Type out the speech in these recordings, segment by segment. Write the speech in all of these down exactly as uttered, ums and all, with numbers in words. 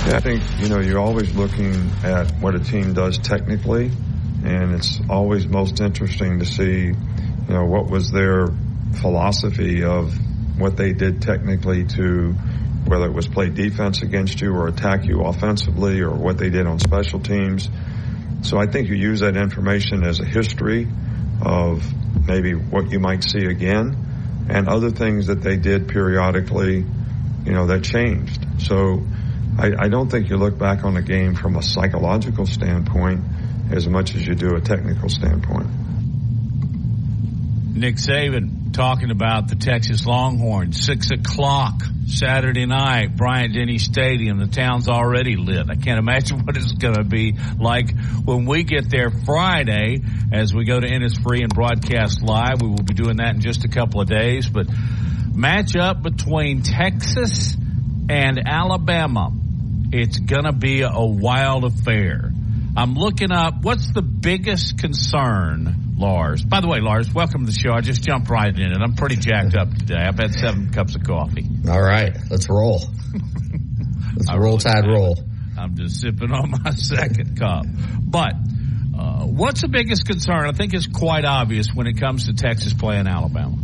Yeah, I think, you know, you're always looking at what a team does technically, and it's always most interesting to see, you know, what was their philosophy of what they did technically to, whether it was play defense against you or attack you offensively, or what they did on special teams. So I think you use that information as a history of maybe what you might see again, and other things that they did periodically, you know, that changed. So I, I don't think you look back on the game from a psychological standpoint as much as you do a technical standpoint. Nick Saban talking about the Texas Longhorns, six o'clock Saturday night, Bryant-Denny Stadium. The town's already lit. I can't imagine what it's going to be like when we get there Friday as we go to Innisfree and broadcast live. We will be doing that in just a couple of days. But matchup between Texas and Alabama, it's going to be a wild affair. I'm looking up what's the biggest concern, Lars. By the way, Lars, welcome to the show. I just jumped right in it. I'm pretty jacked up today. I've had seven cups of coffee. All right, let's roll. Let's I roll, tide, roll. I'm just sipping on my second cup. But uh, what's the biggest concern? I think it's quite obvious when it comes to Texas playing Alabama.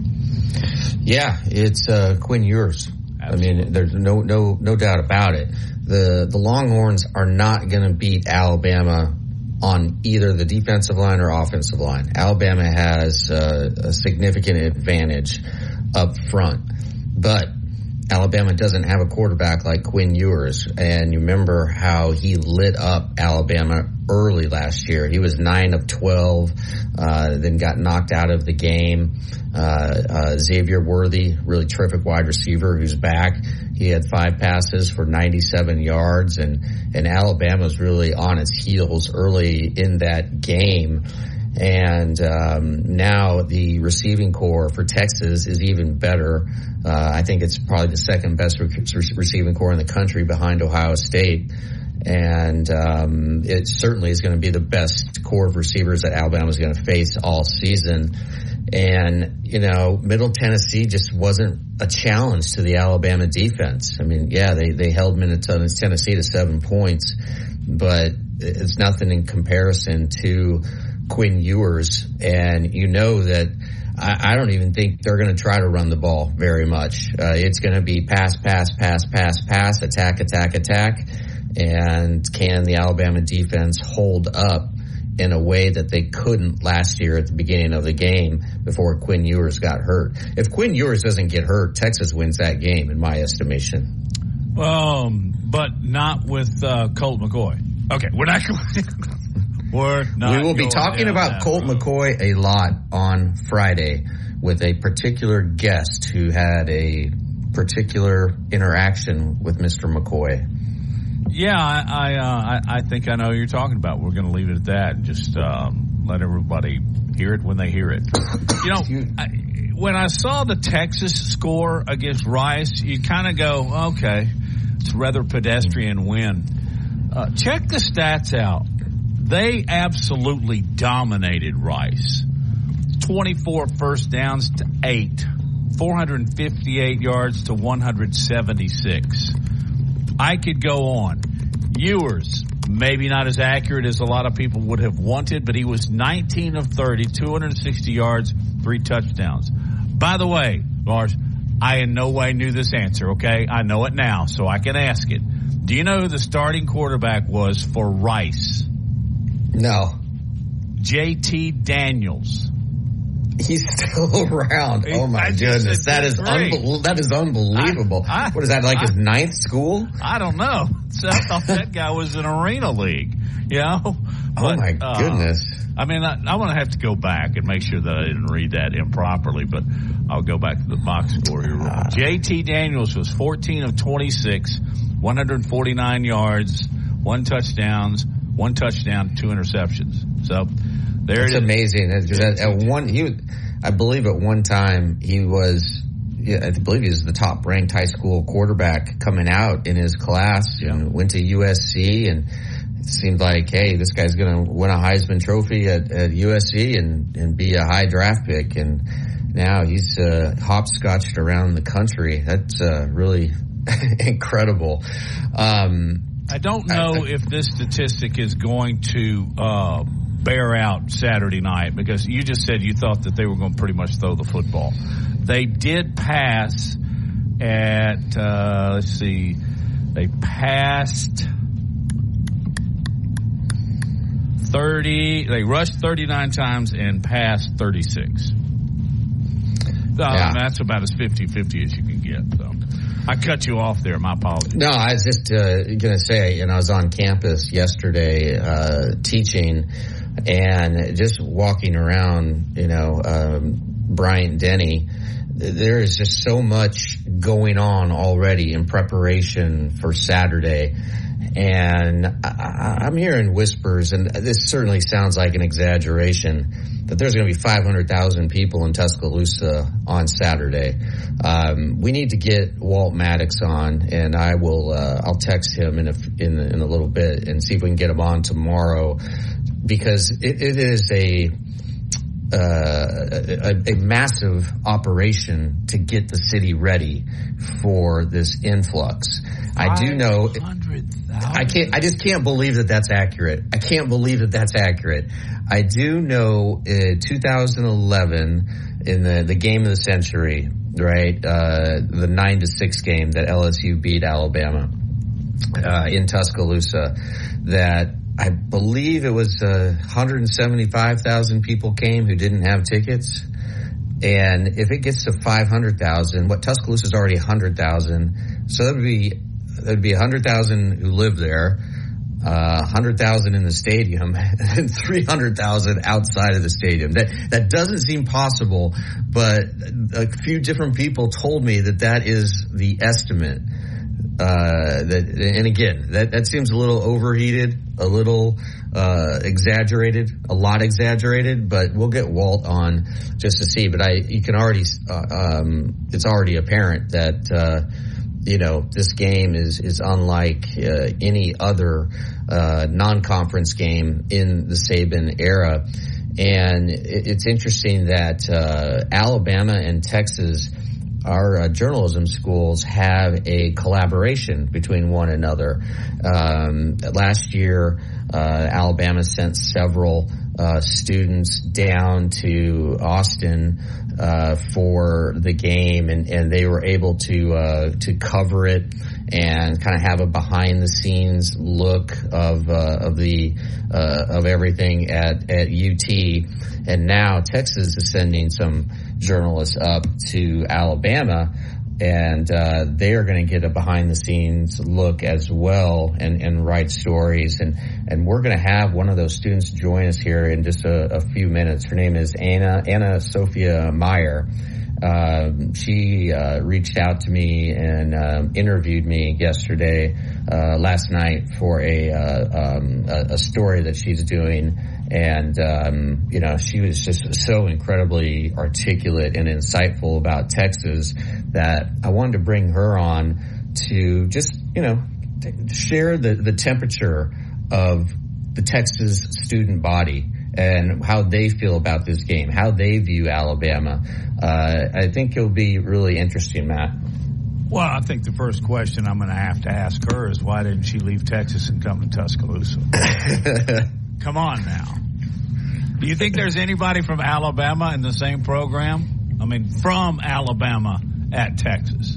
Yeah, it's uh, Quinn Ewers. Absolutely. I mean, there's no no no doubt about it. The the Longhorns are not going to beat Alabama on either the defensive line or offensive line. Alabama has uh, a significant advantage up front, but Alabama doesn't have a quarterback like Quinn Ewers, and you remember how he lit up Alabama early last year. He was nine of twelve, uh, then got knocked out of the game. Uh, uh, Xavier Worthy, really terrific wide receiver who's back. He had five passes for ninety-seven yards, and, and Alabama's really on its heels early in that game. And um, now the receiving core for Texas is even better. Uh, I think it's probably the second best re- receiving core in the country behind Ohio State. And um, it certainly is going to be the best core of receivers that Alabama is going to face all season. And, you know, Middle Tennessee just wasn't a challenge to the Alabama defense. I mean, yeah, they, they held Middle Tennessee to seven points, but it's nothing in comparison to Quinn Ewers. And you know that I, I don't even think they're going to try to run the ball very much. Uh, it's going to be pass, pass, pass, pass, pass, attack, attack, attack. And can the Alabama defense hold up in a way that they couldn't last year at the beginning of the game before Quinn Ewers got hurt? If Quinn Ewers doesn't get hurt, Texas wins that game, in my estimation. Um, but not with uh, Colt McCoy. Okay, we're not going. We're not. We will be talking about Colt road. McCoy a lot on Friday with a particular guest who had a particular interaction with Mister McCoy. Yeah, I I, uh, I I think I know what you're talking about. We're going to leave it at that and just um, let everybody hear it when they hear it. You know, I, when I saw the Texas score against Rice, you kind of go, okay, it's a rather pedestrian win. Uh, check the stats out. They absolutely dominated Rice. twenty-four first downs to eight, four hundred fifty-eight yards to one hundred seventy-six. I could go on. Ewers, maybe not as accurate as a lot of people would have wanted, but he was nineteen of thirty, two hundred sixty yards, three touchdowns. By the way, Lars, I in no way knew this answer, okay? I know it now, so I can ask it. Do you know who the starting quarterback was for Rice? No. J T Daniels. He's still around. Oh my I goodness, that is unbe- that is unbelievable. I, I, what is that, like I, his ninth school? I don't know. So I thought that guy was in Arena League. You know? But, oh my goodness. Uh, I mean, I, I'm going to have to go back and make sure that I didn't read that improperly, but I'll go back to the box score here. Uh, J T Daniels was fourteen of twenty-six, one hundred forty-nine yards, one touchdowns, one touchdown, two interceptions. So there it's it is. Amazing. At, at, at one, he, I believe at one time he was, yeah, I believe he was the top ranked high school quarterback coming out in his class. Yeah. And went to U S C, and it seemed like, hey, this guy's going to win a Heisman Trophy at, at U S C and, and be a high draft pick. And now he's uh, hopscotched around the country. That's uh, really incredible. Um, I don't know if this statistic is going to uh, bear out Saturday night, because you just said you thought that they were going to pretty much throw the football. They did pass at, uh, let's see, they passed thirty, they rushed thirty-nine times and passed thirty-six. So yeah. That's about as fifty-fifty as you can get. So I cut you off there. My apologies. No, I was just uh, going to say, you know, I was on campus yesterday uh, teaching and just walking around, you know, um, Bryant-Denny. There is just so much going on already in preparation for Saturday. And I, I'm hearing whispers, and this certainly sounds like an exaggeration, that there's going to be five hundred thousand people in Tuscaloosa on Saturday. Um, we need to get Walt Maddox on, and I will. Uh, I'll text him in a in, in a little bit and see if we can get him on tomorrow, because it, it is a. Uh, a, a massive operation to get the city ready for this influx. I do know. I can't. I just can't believe that that's accurate. I can't believe that that's accurate. I do know in two thousand eleven, in the the game of the century, right, uh, the nine to six game that L S U beat Alabama uh, in Tuscaloosa, that. I believe it was uh, one hundred seventy-five thousand people came who didn't have tickets. And if it gets to five hundred thousand, what Tuscaloosa is already one hundred thousand. So that would be, that would be one hundred thousand who live there, uh, one hundred thousand in the stadium, and three hundred thousand outside of the stadium. That, that doesn't seem possible, but a few different people told me that that is the estimate. Uh, that, and again, that, that seems a little overheated, a little, uh, exaggerated, a lot exaggerated, but we'll get Walt on just to see. But I, you can already, uh, um, it's already apparent that, uh, you know, this game is, is unlike, uh, any other, uh, non-conference game in the Saban era. And it, it's interesting that, uh, Alabama and Texas, our uh, journalism schools have a collaboration between one another. Um, last year, uh, Alabama sent several uh, students down to Austin uh, for the game, and, and they were able to uh, to cover it and kind of have a behind the scenes look of uh, of the uh, of everything at at U T. And now Texas is sending some journalists up to Alabama, and uh, they are going to get a behind-the-scenes look as well, and, and write stories. And, and we're going to have one of those students join us here in just a, a few minutes. Her name is Anna Anna Sophia Meyer. Uh, she uh, reached out to me and um, interviewed me yesterday, uh, last night, for a, uh, um, a a story that she's doing. And, um, you know, she was just so incredibly articulate and insightful about Texas that I wanted to bring her on to just, you know, share the, the temperature of the Texas student body and how they feel about this game, how they view Alabama. Uh, I think it'll be really interesting, Matt. Well, I think the first question I'm going to have to ask her is, why didn't she leave Texas and come to Tuscaloosa? Come on now. Do you think there's anybody from Alabama in the same program? I mean, from Alabama at Texas?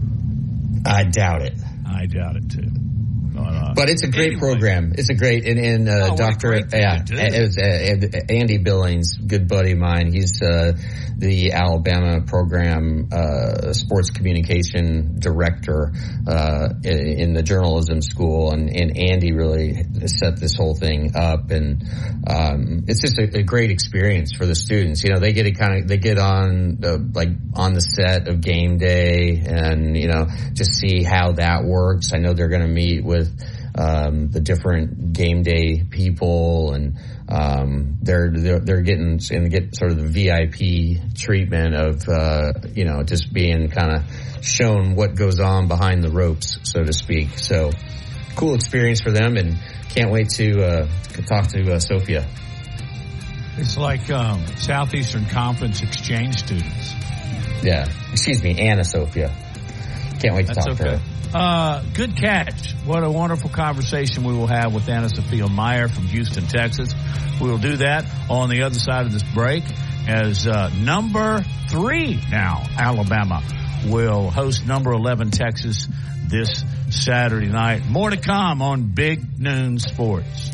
I doubt it. I doubt it too. But, uh, but it's a great anyway. program. It's a great, and, and uh, oh, Doctor yeah, it was, uh, Andy Billings, good buddy of mine. He's uh, the Alabama program uh, sports communication director uh, in the journalism school, and, and Andy really set this whole thing up, and um, it's just a, a great experience for the students. You know, they get it kind of they get on uh, like on the set of game day, and you know, just see how that works. I know they're going to meet with um, the different game day people, and um, they're, they're they're getting and get sort of the V I P treatment of uh, you know, just being kind of shown what goes on behind the ropes, so to speak. So cool experience for them, and can't wait to uh, talk to uh, Sophia. It's like um, Southeastern Conference exchange students. Yeah, excuse me, Anna Sophia. Can't wait to That's talk okay. to her. Uh, good catch. What a wonderful conversation we will have with Anna Sophia Meyer from Houston, Texas. We will do that on the other side of this break as uh, number three now, Alabama, will host number eleven, Texas, this Saturday night. More to come on Big Noon Sports.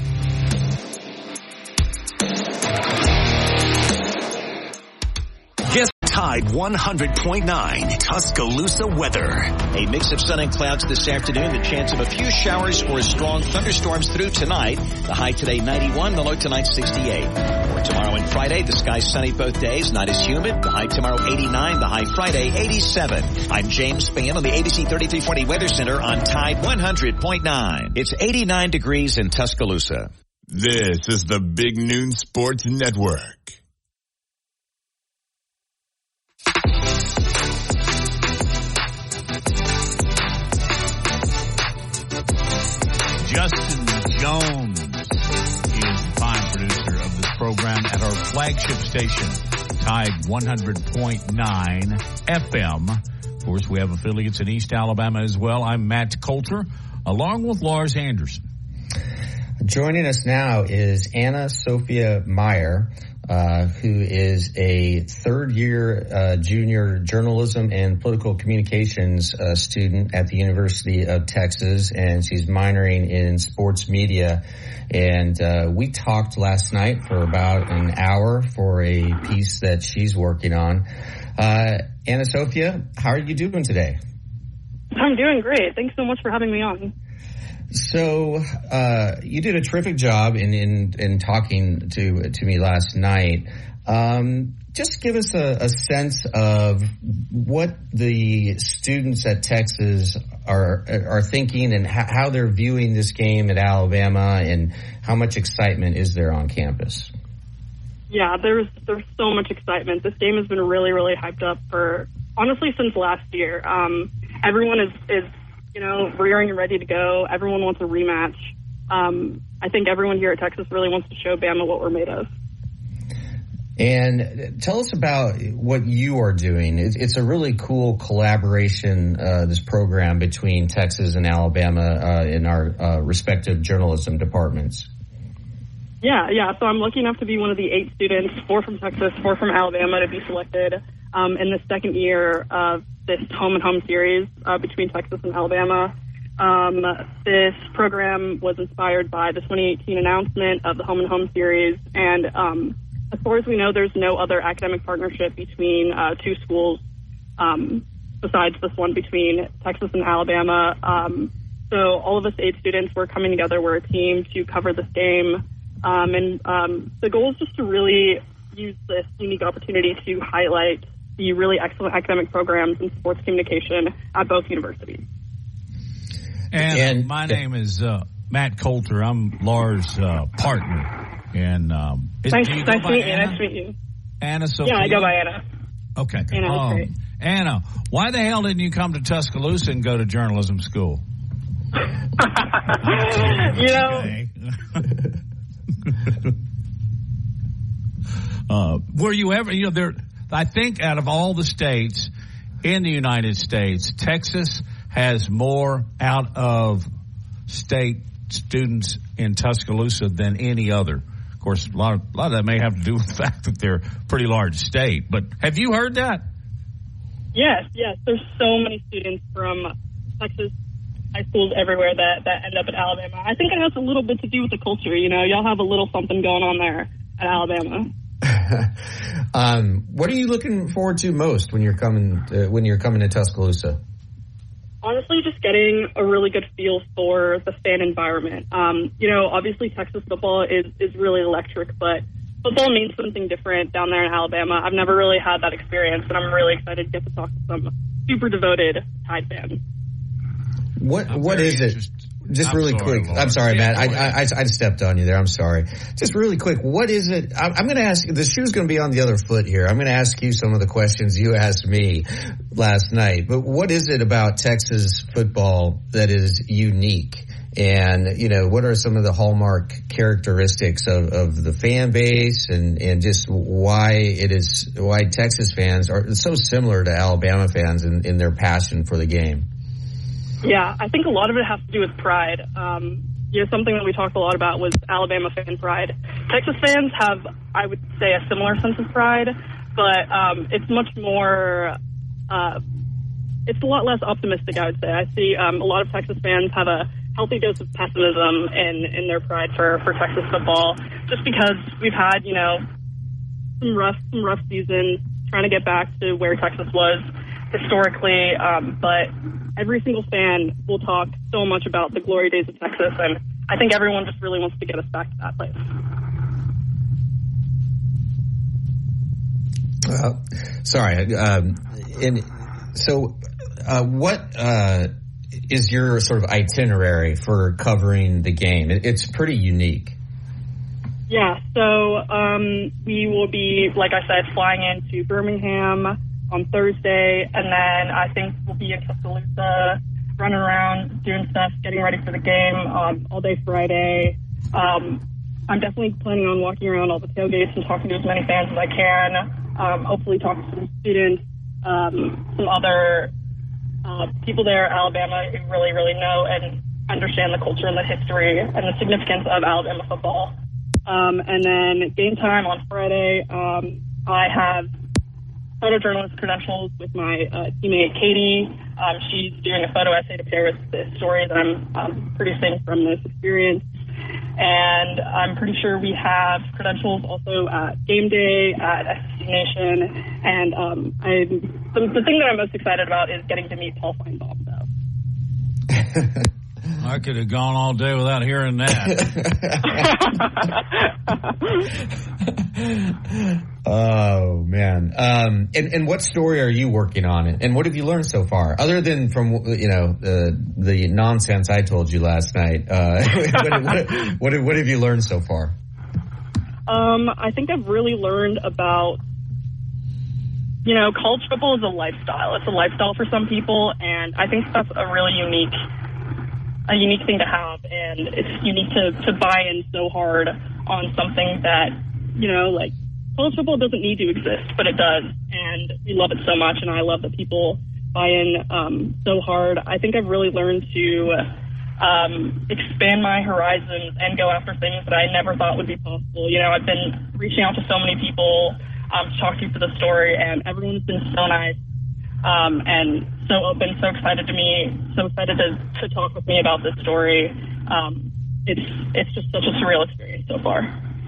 Tide one hundred point nine Tuscaloosa weather. A mix of sun and clouds this afternoon. The chance of a few showers or strong thunderstorms through tonight. The high today ninety-one, the low tonight sixty-eight. For tomorrow and Friday, the sky's sunny both days. Night is humid. The high tomorrow eighty-nine, the high Friday eighty-seven. I'm James Spann on the A B C thirty-three forty Weather Center on Tide one hundred point nine. It's eighty-nine degrees in Tuscaloosa. This is the Big Noon Sports Network. Justin Jones is the fine producer of this program at our flagship station, Tide one hundred point nine F M. Of course, we have affiliates in East Alabama as well. I'm Matt Coulter, along with Lars Anderson. Joining us now is Anna Sophia Meyer, uh, who is a third-year uh, junior journalism and political communications uh, student at the University of Texas, and she's minoring in sports media. And uh, we talked last night for about an hour for a piece that she's working on. Uh, Anna Sophia, how are you doing today? I'm doing great. Thanks so much for having me on. So uh, you did a terrific job in, in, in talking to to me last night. Um, just give us a, a sense of what the students at Texas are are thinking and ha- how they're viewing this game at Alabama, and how much excitement is there on campus. Yeah, there's there's so much excitement. This game has been really, really hyped up for, honestly, since last year. Um, everyone is, is, you know, rearing and ready to go. Everyone wants a rematch. Um, I think everyone here at Texas really wants to show Bama what we're made of. And tell us about what you are doing. It's, it's a really cool collaboration, uh, this program between Texas and Alabama uh, in our uh, respective journalism departments. Yeah, yeah. So I'm lucky enough to be one of the eight students, four from Texas, four from Alabama, to be selected um, in the second year of this home and home series uh, between Texas and Alabama. Um, this program was inspired by the twenty eighteen announcement of the home and home series. And um, as far as we know, there's no other academic partnership between uh, two schools um, besides this one between Texas and Alabama. Um, so all of us eight students, we're coming together. We're a team to cover this game. Um, and um, the goal is just to really use this unique opportunity to highlight the really excellent academic programs in sports communication at both universities. And, and my name is uh, Matt Coulter. I'm Lars' uh, partner. And um, is, nice, do you nice go to meet by you. Anna? Nice to meet you. Anna Sophia? Yeah, I go by Anna. Okay. Anna, um, great. Anna, why the hell didn't you come to Tuscaloosa and go to journalism school? you know. uh, were you ever, you know, there, I think out of all the states in the United States, Texas has more out of state students in Tuscaloosa than any other. Of course, a lot of, a lot of that may have to do with the fact that they're a pretty large state. But have you heard that? Yes, yes. There's so many students from Texas high schools everywhere that, that end up at Alabama. I think it has a little bit to do with the culture. You know, y'all have a little something going on there at Alabama. um, what are you looking forward to most when you're coming uh, when you're coming to Tuscaloosa? Honestly, just getting a really good feel for the fan environment. Um, you know, obviously Texas football is, is really electric, but football means something different down there in Alabama. I've never really had that experience, and I'm really excited to get to talk to some super devoted Tide fans. What What is it? Just I'm really sorry, quick. Lord. I'm sorry, yeah, Matt. I, I I stepped on you there. I'm sorry. Just really quick. What is it? I'm, I'm going to ask. The shoe's going to be on the other foot here. I'm going to ask you some of the questions you asked me last night. But what is it about Texas football that is unique? And, you know, what are some of the hallmark characteristics of, of the fan base, and, and just why it is why Texas fans are so similar to Alabama fans in, in their passion for the game? Yeah, I think a lot of it has to do with pride. Um, you know, something that we talked a lot about was Alabama fan pride. Texas fans have, I would say, a similar sense of pride, but um, it's much more, uh, it's a lot less optimistic, I would say. I see um, a lot of Texas fans have a healthy dose of pessimism in, in their pride for, for Texas football, just because we've had, you know, some rough, some rough seasons trying to get back to where Texas was historically, um, but every single fan will talk so much about the glory days of Texas, and I think everyone just really wants to get us back to that place. Uh, sorry. Um, and so uh, what uh, is your sort of itinerary for covering the game? It, it's pretty unique. Yeah, so um, we will be, like I said, flying into Birmingham on Thursday, and then I think we'll be in Tuscaloosa, running around, doing stuff, getting ready for the game um, all day Friday. Um, I'm definitely planning on walking around all the tailgates and talking to as many fans as I can. Um, hopefully talk to some students, um, some other uh, people there at Alabama who really, really know and understand the culture and the history and the significance of Alabama football. Um, and then game time on Friday, um, I have photojournalist credentials with my uh, teammate Katie. Um, she's doing a photo essay to pair with the story that I'm um, producing from this experience. And I'm pretty sure we have credentials also at game day, at S E C Nation. And um, I, the, the thing that I'm most excited about is getting to meet Paul Feinbaum, though. I could have gone all day without hearing that. Oh man! Um, and and what story are you working on, and what have you learned so far, other than from you know uh, the nonsense I told you last night? Uh, what, what, what what have you learned so far? Um, I think I've really learned about, you know, college football is a lifestyle. It's a lifestyle for some people, and I think that's a really unique. a unique thing to have, and it's unique to, to buy in so hard on something that, you know, like, college football doesn't need to exist, but it does, and we love it so much, and I love that people buy in um, so hard. I think I've really learned to um, expand my horizons and go after things that I never thought would be possible. You know, I've been reaching out to so many people um, to talk to for the story, and everyone's been so nice. Um, and so open, so excited to me, so excited to, to talk with me about this story. Um, it's it's just such a surreal experience so far.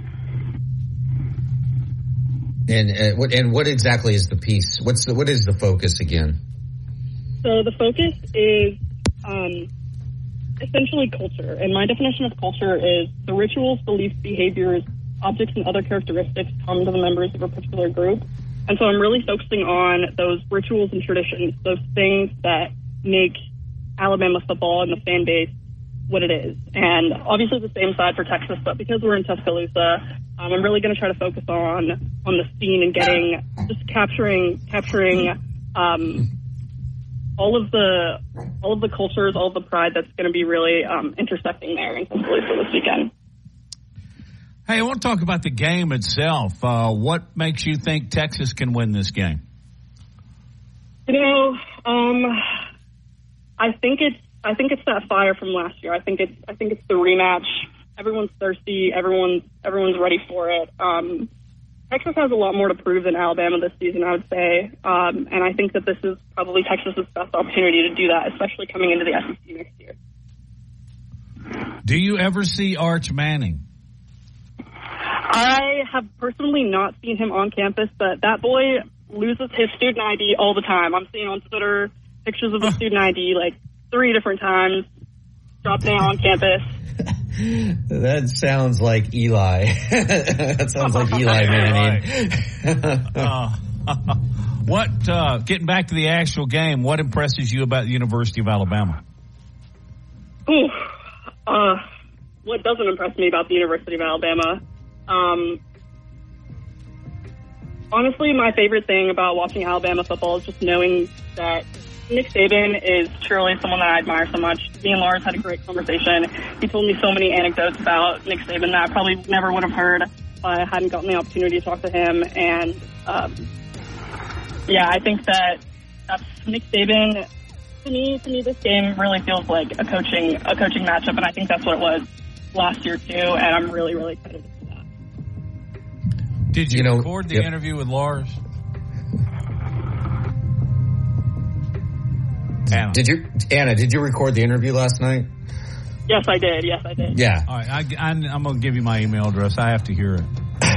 And uh, what and what exactly is the piece? What's the, what is the focus again? So the focus is um, essentially culture, and my definition of culture is the rituals, beliefs, behaviors, objects, and other characteristics common to the members of a particular group. And so I'm really focusing on those rituals and traditions, those things that make Alabama football and the fan base what it is. And obviously the same side for Texas, but because we're in Tuscaloosa, um, I'm really going to try to focus on on the scene and getting, just capturing capturing um, all of the all of the cultures, all of the pride that's going to be really um, intersecting there in Tuscaloosa this weekend. Hey, I want to talk about the game itself. Uh, what makes you think Texas can win this game? You know, um, I think it's I think it's that fire from last year. I think it's I think it's the rematch. Everyone's thirsty. Everyone's everyone's ready for it. Um, Texas has a lot more to prove than Alabama this season, I would say, um, and I think that this is probably Texas's best opportunity to do that, especially coming into the S E C next year. Do you ever see Arch Manning? I have personally not seen him on campus, but that boy loses his student I D all the time. I'm seeing on Twitter pictures of his student I D like three different times, dropping it on campus. That sounds like Eli. That sounds like Eli Manning. uh, what, uh, getting back to the actual game, what impresses you about the University of Alabama? Ooh, uh, what doesn't impress me about the University of Alabama? Um, honestly, my favorite thing about watching Alabama football is just knowing that Nick Saban is truly someone that I admire so much. Me and Lars had a great conversation. He told me so many anecdotes about Nick Saban that I probably never would have heard if I hadn't gotten the opportunity to talk to him. And, um, yeah, I think that that's Nick Saban to me, to me, this game really feels like a coaching a coaching matchup, and I think that's what it was last year too. And I'm really, really excited to see that. Did you, you know, record the yep. interview with Lars? Anna. Did you, Anna? Did you record the interview last night? Yes, I did. Yes, I did. Yeah. All right, I, I, I'm going to give you my email address. I have to hear it.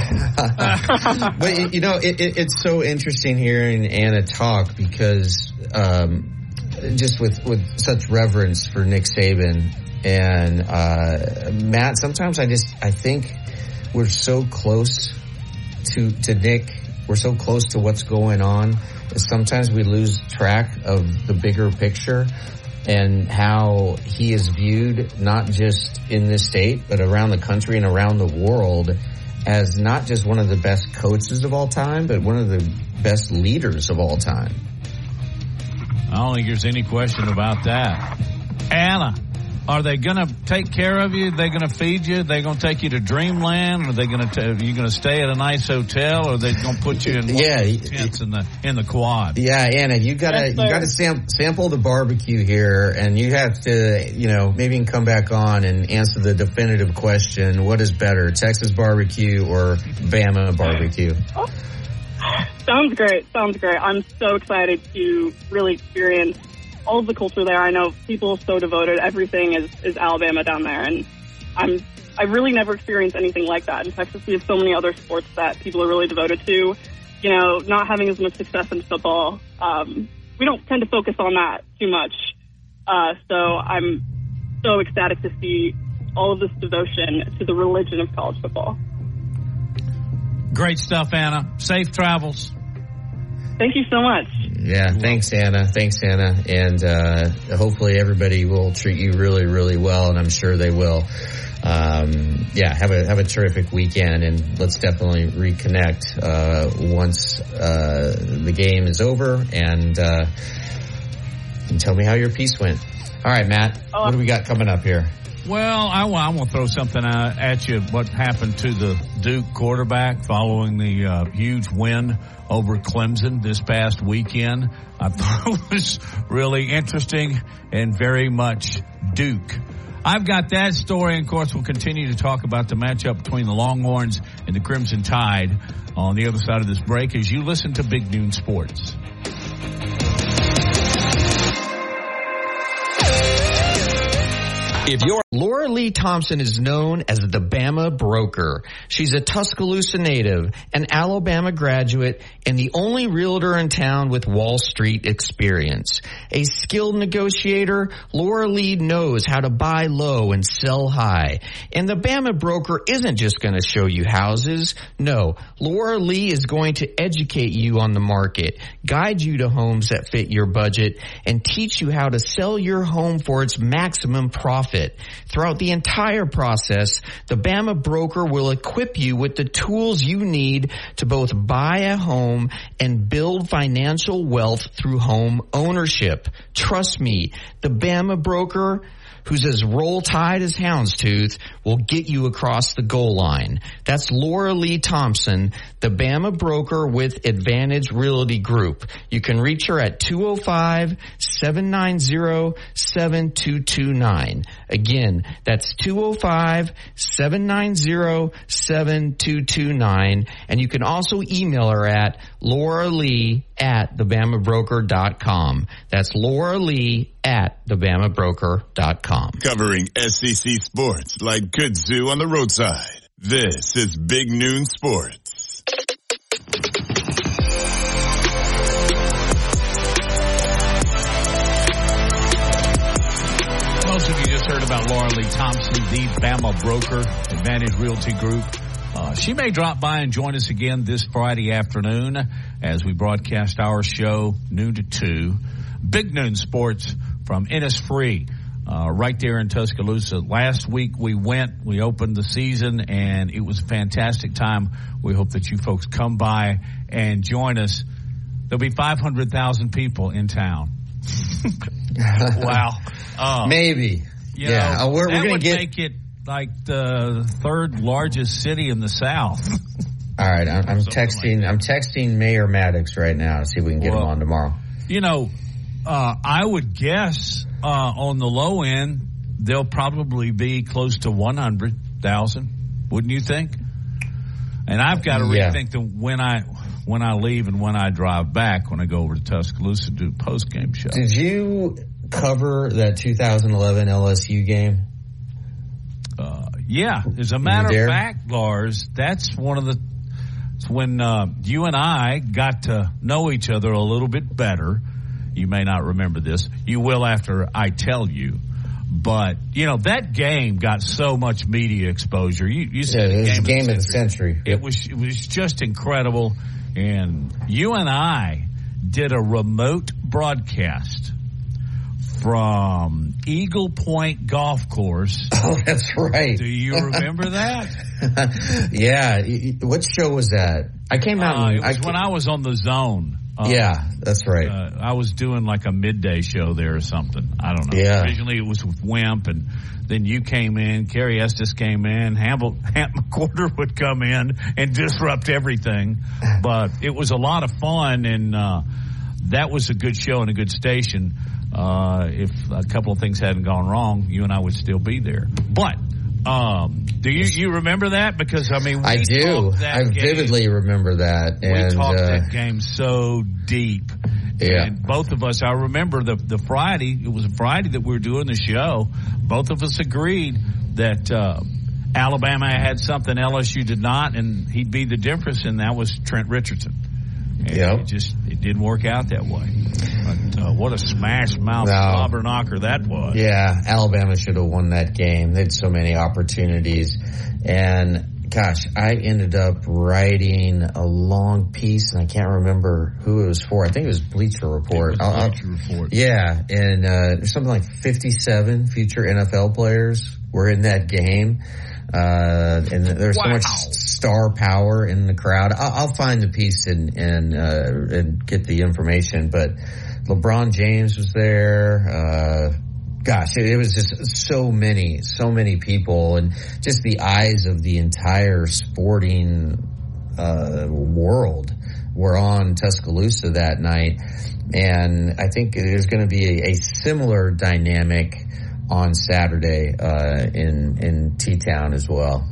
But, you know, it, it, it's so interesting hearing Anna talk because um, just with, with such reverence for Nick Saban and uh, Matt, sometimes I just I think we're so close to, to Nick. We're so close to what's going on. Sometimes we lose track of the bigger picture and how he is viewed not just in this state, but around the country and around the world as not just one of the best coaches of all time, but one of the best leaders of all time. I don't think there's any question about that. Anna, are they going to take care of you? Are they going to feed you? Are they going to take you to Dreamland? Are they going to? Are you going to stay at a nice hotel? Or are they going to put you in one yeah, of the tents in the in the quad? Yeah, Anna, you gotta yes, you gotta sam- sample the barbecue here, and you have to, you know, maybe you can come back on and answer the definitive question: what is better, Texas barbecue or Bama barbecue? Oh. Sounds great. Sounds great. I'm so excited to really experience all of the culture there. I know people are so devoted. Everything is, is Alabama down there. And I'm, I've really never experienced anything like that. In Texas, we have so many other sports that people are really devoted to. You know, not having as much success in football. Um, we don't tend to focus on that too much. Uh, so I'm so ecstatic to see all of this devotion to the religion of college football. Great stuff, Anna. Safe travels. Thank you so much. Yeah, thanks, Anna. Thanks, Anna. And uh, hopefully everybody will treat you really, really well, and I'm sure they will. Um, yeah, have a have a terrific weekend, and let's definitely reconnect uh, once uh, the game is over, and, uh, and tell me how your piece went. All right, Matt, what do we got coming up here? Well, I, I want to throw something uh, at you. What happened to the Duke quarterback following the uh, huge win over Clemson this past weekend? I thought it was really interesting and very much Duke. I've got that story, and of course we'll continue to talk about the matchup between the Longhorns and the Crimson Tide on the other side of this break as you listen to Big Noon Sports. If you're Laura Lee Thompson is known as the Bama Broker. She's a Tuscaloosa native, an Alabama graduate, and the only realtor in town with Wall Street experience. A skilled negotiator, Laura Lee knows how to buy low and sell high. And the Bama Broker isn't just going to show you houses. No, Laura Lee is going to educate you on the market, guide you to homes that fit your budget, and teach you how to sell your home for its maximum profit. Throughout the entire process, the Bama Broker will equip you with the tools you need to both buy a home and build financial wealth through home ownership. Trust me, the Bama Broker, who's as roll tide as houndstooth, will get you across the goal line. That's Laura Lee Thompson, the Bama Broker with Advantage Realty Group. You can reach her at two oh five, seven nine zero, seven two two nine. Again, that's two oh five, seven nine zero, seven two two nine. And you can also email her at Laura Lee at the bama broker dot com. That's Laura Lee at the bama broker dot com. Covering S E C sports like kudzu on the roadside. This is Big Noon Sports. Most of you just heard about Laura Lee Thompson, the Bama Broker, Advantage Realty Group. Uh, she may drop by and join us again this Friday afternoon as we broadcast our show noon to two. Big Noon Sports from Innisfree, uh, right there in Tuscaloosa. Last week we went, we opened the season, and it was a fantastic time. We hope that you folks come by and join us. There'll be five hundred thousand people in town. Wow. Uh, Maybe. Yeah. Know, we're we're going to get. Make it like the third largest city in the South. All right. I'm, I'm texting. Like I'm texting Mayor Maddox right now to see if we can get well, him on tomorrow. You know, Uh, I would guess uh, on the low end, they'll probably be close to one hundred thousand. Wouldn't you think? And I've got to yeah. rethink the when I when I leave and when I drive back when I go over to Tuscaloosa to do the post game show. Did you cover that two thousand eleven L S U game? Uh, yeah, as a matter of fact, Lars, that's one of the it's when uh, you and I got to know each other a little bit better. You may not remember this. You will after I tell you. But, you know, that game got so much media exposure. You, you said yeah, it was game, the game of, of the the century. It was, it was just incredible. And you and I did a remote broadcast from Eagle Point Golf Course. Oh, that's right. Do you remember that? Yeah. What show was that? I came out. Uh, and, it was I, when I was on the Zone. Uh, yeah, that's right. Uh, I was doing like a midday show there or something. I don't know. Yeah. Originally it was with Wimp, and then you came in, Kerry Estes came in, Hamble, Hamp McWhorter would come in and disrupt everything. But it was a lot of fun, and uh, that was a good show and a good station. Uh, if a couple of things hadn't gone wrong, you and I would still be there. But um, do you you remember that? Because I mean, we I do. I game. vividly remember that. We and, talked uh, that game so deep. Yeah. And both of us, I remember the the Friday, it was a Friday that we were doing the show. Both of us agreed that uh, Alabama had something L S U did not, and he'd be the difference, and that was Trent Richardson. And yep. it just it didn't work out that way. But uh, what a smash mouth no. slobber knocker that was. Yeah, Alabama should have won that game. They had so many opportunities. And gosh, I ended up writing a long piece, and I can't remember who it was for. I think it was Bleacher Report. It was Bleacher Report. Yeah, and uh, something like fifty-seven future N F L players were in that game. Uh, and there's wow. so much star power in the crowd. I'll, I'll find the piece and, and, uh, and get the information, but LeBron James was there. Uh, gosh, it, it was just so many, so many people, and just the eyes of the entire sporting, uh, world were on Tuscaloosa that night. And I think there's going to be a, a similar dynamic on Saturday uh, in in T-Town as well.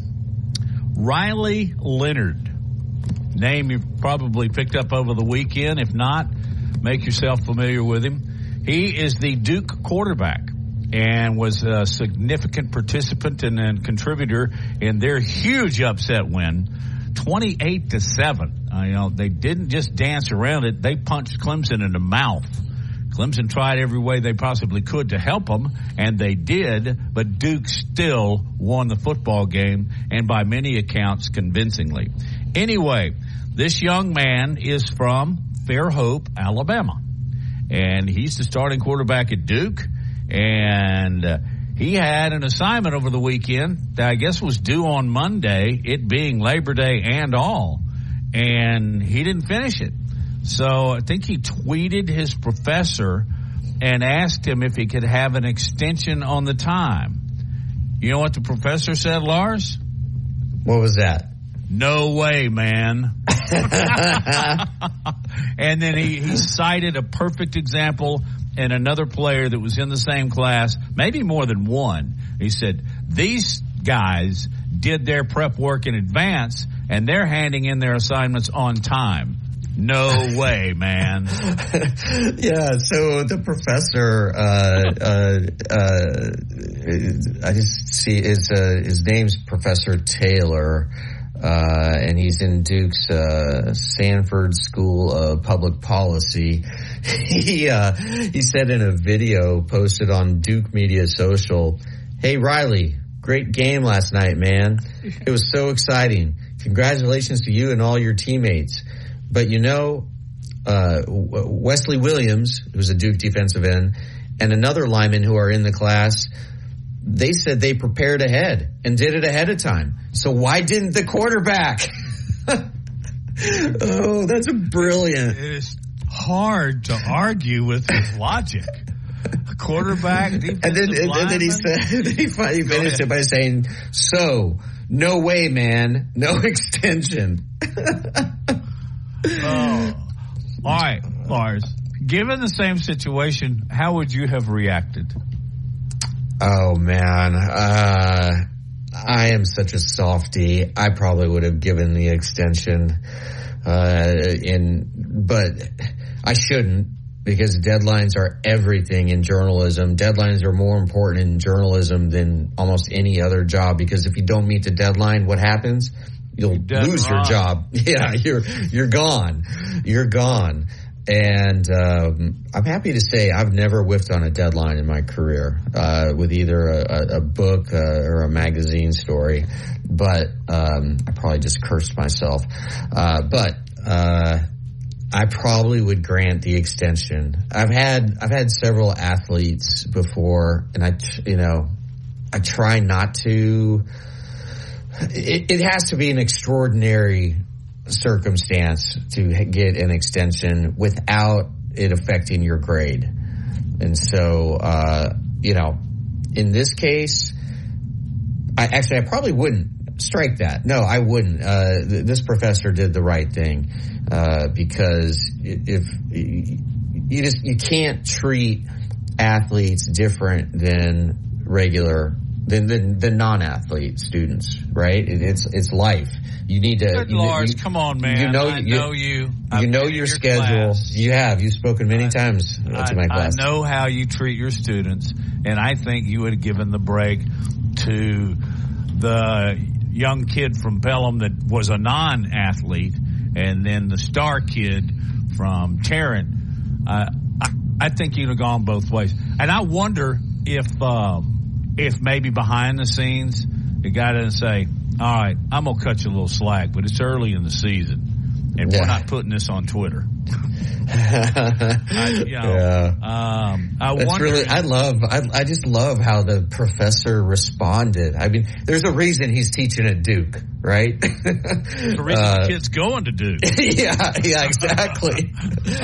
Riley Leonard, name you've probably picked up over the weekend. If not, make yourself familiar with him. He is the Duke quarterback and was a significant participant and, and contributor in their huge upset win, twenty-eight to seven. Uh, you know, they didn't just dance around it; they punched Clemson in the mouth. Clemson tried every way they possibly could to help them, and they did, but Duke still won the football game, and by many accounts, convincingly. Anyway, this young man is from Fairhope, Alabama, and he's the starting quarterback at Duke, and uh, he had an assignment over the weekend that I guess was due on Monday, it being Labor Day and all, and he didn't finish it. So I think he tweeted his professor and asked him if he could have an extension on the time. You know what the professor said, Lars? What was that? No way, man. And then he, he cited a perfect example and another player that was in the same class, maybe more than one. He said, these guys did their prep work in advance, and they're handing in their assignments on time. No way, man. Yeah, so the professor, uh, uh, uh, I just see his, uh, his name's Professor Taylor, uh, and he's in Duke's, uh, Sanford School of Public Policy. He, uh, he said in a video posted on Duke Media Social, "Hey, Riley, great game last night, man. It was so exciting. Congratulations to you and all your teammates. But you know, uh, Wesley Williams, who's a Duke defensive end, and another lineman who are in the class, they said they prepared ahead and did it ahead of time. So why didn't the quarterback?" Oh, that's brilliant. It's hard to argue with his logic. A quarterback, and then, and, and then he said, then he finally finished it by saying, "So, no way, man, no extension." Oh. All right, Lars, given the same situation, how would you have reacted? Oh, man. Uh, I am such a softie. I probably would have given the extension. Uh, in, but I shouldn't, because deadlines are everything in journalism. Deadlines are more important in journalism than almost any other job, because if you don't meet the deadline, what happens? You'll lose your job. Yeah, you're you're gone. You're gone. And um, I'm happy to say I've never whiffed on a deadline in my career uh, with either a, a book uh, or a magazine story. But um, I probably just cursed myself. Uh, but uh, I probably would grant the extension. I've had I've had several athletes before, and I you know I try not to. It, it has to be an extraordinary circumstance to get an extension without it affecting your grade. And so, uh, you know, in this case, I actually, I probably wouldn't strike that. No, I wouldn't. Uh, th- this professor did the right thing, uh, because if you just, you can't treat athletes different than regular Than, than, than non-athlete students, right? It, it's it's life. You need to. Good you, Lars, you, come on, man. You know, I you, know you. You I've know been your, in your schedule. class. You have. You've spoken many I, times I, to my class. I know how you treat your students, and I think you would have given the break to the young kid from Pelham that was a non-athlete, and then the star kid from Tarrant. Uh, I, I think you'd have gone both ways, and I wonder if. Um, If maybe behind the scenes, the guy doesn't say, all right, I'm going to cut you a little slack, but it's early in the season, and yeah. we're not putting this on Twitter. I, you know, yeah. um, I That's wonder. Really, I love, I, I just love how the professor responded. I mean, there's a reason he's teaching at Duke, right? There's a reason uh, the kid's going to Duke. yeah, yeah, exactly.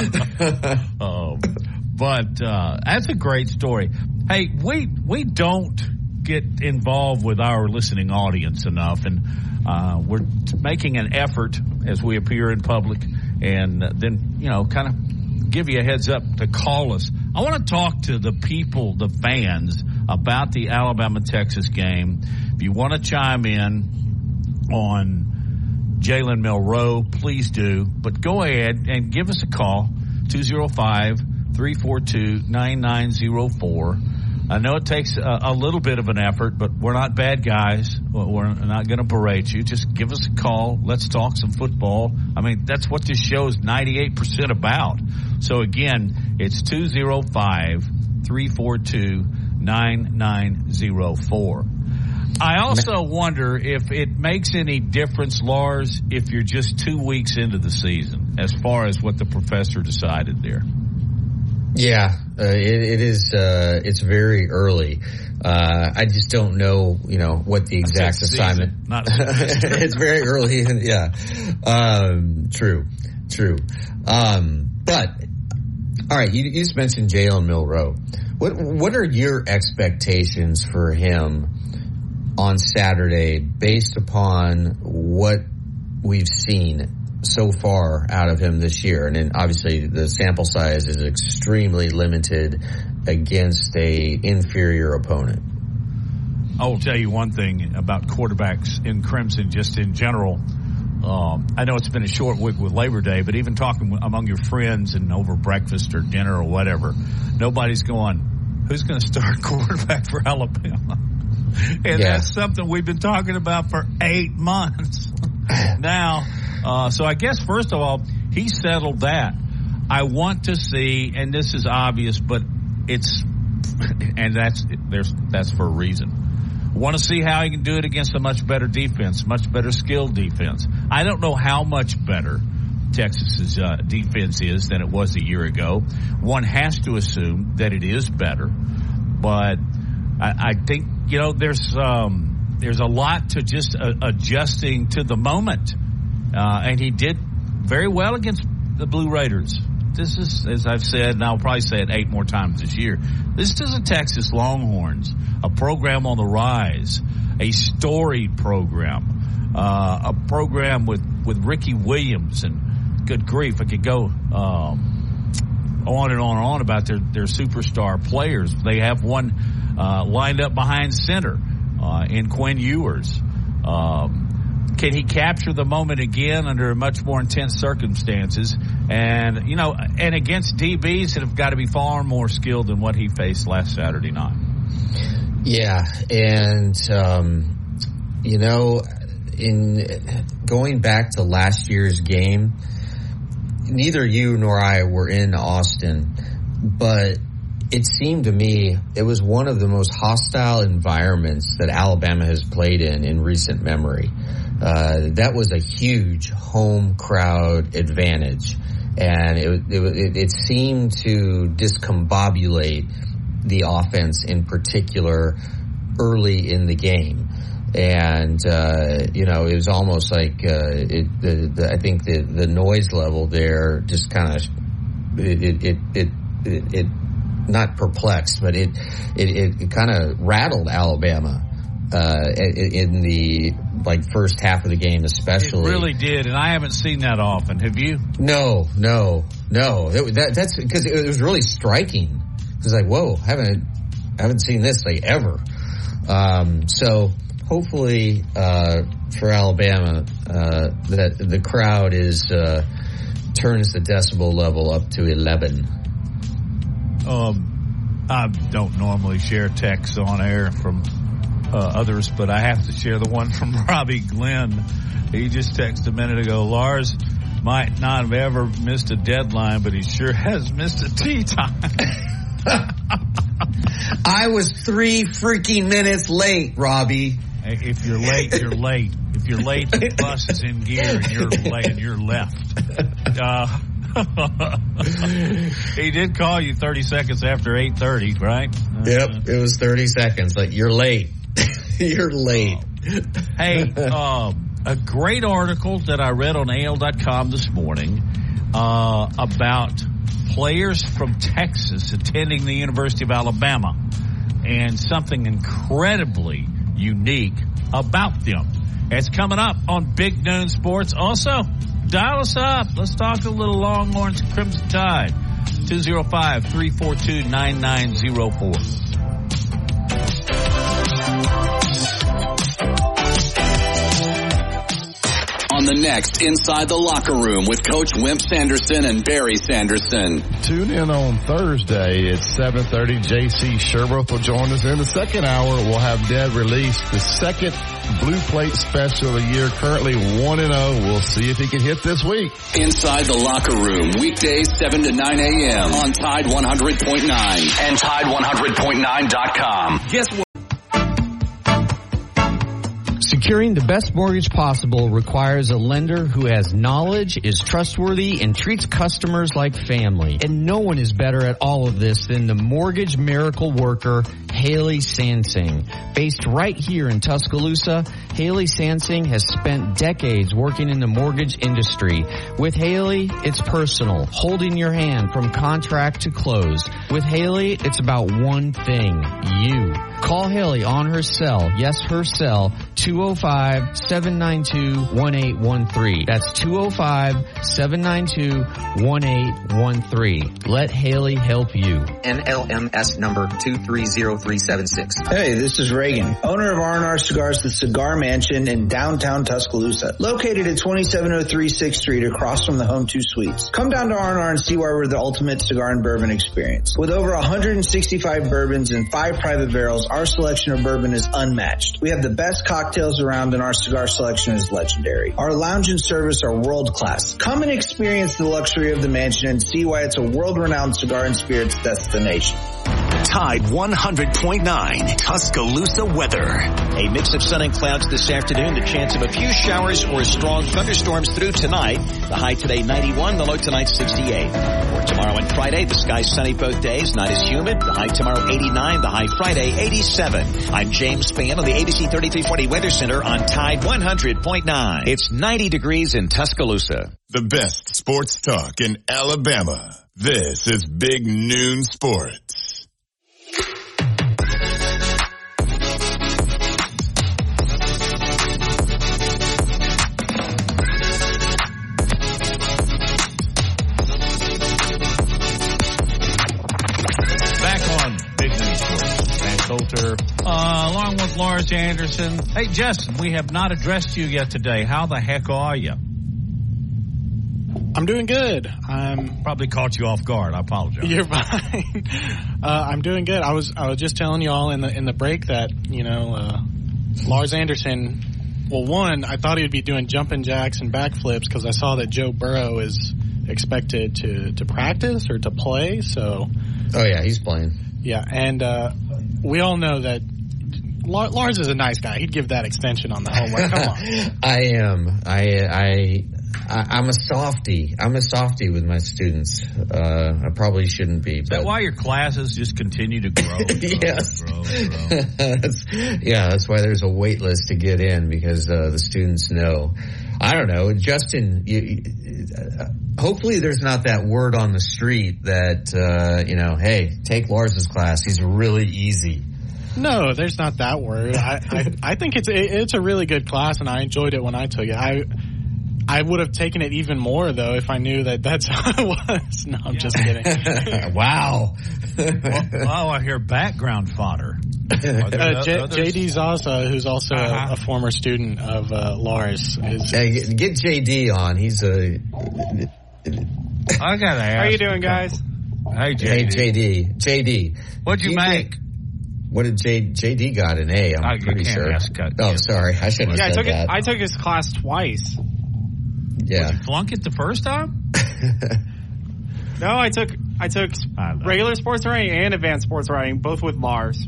um, but uh, that's a great story. Hey, we we don't get involved with our listening audience enough, and uh, we're making an effort as we appear in public, and then, you know, kind of give you a heads up to call us. I want to talk to the people, the fans, about the Alabama-Texas game. If you want to chime in on Jalen Milroe, please do, but go ahead and give us a call, two oh five, three four two, nine nine oh four. I know it takes a, a little bit of an effort, but we're not bad guys. We're not going to berate you. Just give us a call. Let's talk some football. I mean, that's what this show is ninety-eight percent about. So, again, it's two oh five, three four two, nine nine oh four. I also wonder if it makes any difference, Lars, if you're just two weeks into the season, as far as what the professor decided there. Yeah, uh, it, it is. Uh, it's very early. Uh, I just don't know, you know, what the exact assignment. Not it's very early. Yeah, um, true, true. Um, but all right, you, you just mentioned Jalen Milroe. What what are your expectations for him on Saturday, based upon what we've seen so far out of him this year? And then obviously the sample size is extremely limited against a inferior opponent. I will tell you one thing about quarterbacks in Crimson, just in general. Um, I know it's been a short week with Labor Day, but even talking among your friends and over breakfast or dinner or whatever, nobody's going, who's going to start quarterback for Alabama? And yeah. That's something we've been talking about for eight months now. Uh, so I guess, first of all, he settled that. I want to see, and this is obvious, but it's, and that's, there's, that's for a reason. I want to see how he can do it against a much better defense, much better skilled defense. I don't know how much better Texas's uh, defense is than it was a year ago. One has to assume that it is better, but I, I think, you know, there's, um, there's a lot to just uh, adjusting to the moment. Uh, and he did very well against the Blue Raiders. This is, as I've said, and I'll probably say it eight more times this year, this is a Texas Longhorns, a program on the rise, a storied program, uh, a program with, with Ricky Williams, and good grief, I could go um, on and on and on about their, their superstar players. They have one uh, lined up behind center uh, in Quinn Ewers. Um, can he capture the moment again under much more intense circumstances? And, you know, and against D Bs that have got to be far more skilled than what he faced last Saturday night. Yeah, and, um, you know, in going back to last year's game, neither you nor I were in Austin, but it seemed to me it was one of the most hostile environments that Alabama has played in in recent memory. Uh, that was a huge home crowd advantage, and it, it, it seemed to discombobulate the offense in particular early in the game. And, uh, you know, it was almost like, uh, it, the, the, I think the, the noise level there just kind of, it, it, it, it, it, it, not perplexed, but it, it, it kind of rattled Alabama, uh, in, in the, like, first half of the game, especially. It really did, and I haven't seen that often. Have you? No, no, no. It, that, that's because it was really striking. It was like, whoa, haven't, haven't seen this, like, ever. Um, so, hopefully, uh, for Alabama, uh, that the crowd is, uh, turns the decibel level up to eleven. Um, I don't normally share texts on air from, uh, others, but I have to share the one from Robbie Glenn. He just texted a minute ago, Lars might not have ever missed a deadline, but he sure has missed a tee time. I was three freaking minutes late, Robbie. If you're late, you're late. If you're late, the bus is in gear and you're late and you're left. Uh, he did call you thirty seconds after eight thirty, right? Yep, uh, it was thirty seconds. Like, you're late. You're late. Uh, hey, uh, a great article that I read on A L dot com this morning uh, about players from Texas attending the University of Alabama, and something incredibly unique about them. It's coming up on Big Noon Sports. Also, dial us up. Let's talk a little Longhorns Crimson Tide. two oh five, three four two, nine nine oh four. On the next Inside the Locker Room with Coach Wimp Sanderson and Barry Sanderson. Tune in on Thursday at seven thirty. J C Sherbrooke will join us. In the second hour, we'll have Dad release the second Blue Plate special of the year, currently one and oh. We'll see if he can hit this week. Inside the Locker Room, weekdays seven to nine a.m. on Tide one hundred point nine and Tide one hundred point nine dot com. Guess what? Securing the best mortgage possible requires a lender who has knowledge, is trustworthy, and treats customers like family. And no one is better at all of this than the mortgage miracle worker, Haley Sansing. Based right here in Tuscaloosa, Haley Sansing has spent decades working in the mortgage industry. With Haley, it's personal, holding your hand from contract to close. With Haley, it's about one thing, you. Call Haley on her cell, yes, her cell, two oh five, seven nine two, one eight one three. That's two oh five, seven nine two, one eight one three. Let Haley help you. N L M S number two three zero three seven six. Hey, this is Reagan, owner of R and R Cigars, the Cigar Mansion in downtown Tuscaloosa, located at twenty-seven oh three sixth Street across from the Home two Suites. Come down to R and R and see why we're the ultimate cigar and bourbon experience. With over one hundred sixty-five bourbons and five private barrels, our selection of bourbon is unmatched. We have the best cocktails around and our cigar selection is legendary. Our lounge and service are world class. Come and experience the luxury of the mansion and see why it's a world-renowned cigar and spirits destination. Tide one hundred point nine Tuscaloosa weather. A mix of sun and clouds this afternoon. The chance of a few showers or strong thunderstorms through tonight. The high today ninety-one, the low tonight sixty-eight. For tomorrow and Friday, the sky's sunny both days, not as humid. The high tomorrow eighty-nine, the high Friday eighty-seven. I'm James Spann on the A B C thirty-three forty Weather Center on Tide one hundred point nine. It's ninety degrees in Tuscaloosa. The best sports talk in Alabama. This is Big Noon Sports. or uh, along with Lars Anderson. Hey, Justin, we have not addressed you yet today. How the heck are you? I'm doing good. I'm probably caught you off guard. I apologize. You're fine. uh, I'm doing good. I was I was just telling you all in the in the break that you know uh, Lars Anderson. Well, one, I thought he would be doing jumping jacks and backflips because I saw that Joe Burrow is expected to, to practice or to play. So, oh yeah, he's playing. Yeah, and uh, we all know that Lars is a nice guy. He'd give that extension on the homework. Come on. I am. I I. I'm a softie. I'm a softie with my students. Uh, I probably shouldn't be. Is that why your classes just continue to grow? And grow yes. And grow and grow? that's, yeah, that's why there's a wait list to get in because uh, the students know. I don't know, Justin. You, uh, hopefully, there's not that word on the street that uh, you know. Hey, take Lars's class. He's really easy. No, there's not that word. I I, I think it's it's a really good class, and I enjoyed it when I took it. I. I would have taken it even more, though, if I knew that that's how it was. No, I'm yeah. just kidding. Wow. well, oh, I hear background fodder. Uh, J- J D Zaza, who's also uh-huh. a, a former student of uh, Lars. Is, hey, get J D on. He's a... I got to ask. How you doing, guys? Hey, J D. Hey, J D. J D. What'd you, you make? Think, what did J, JD got an A? I'm I, pretty sure. Ask, oh, sorry. I shouldn't yeah, have said said I that. It, I took his class twice. Yeah. Did you flunk it the first time? No, I took I took regular sports writing and advanced sports writing, both with Lars.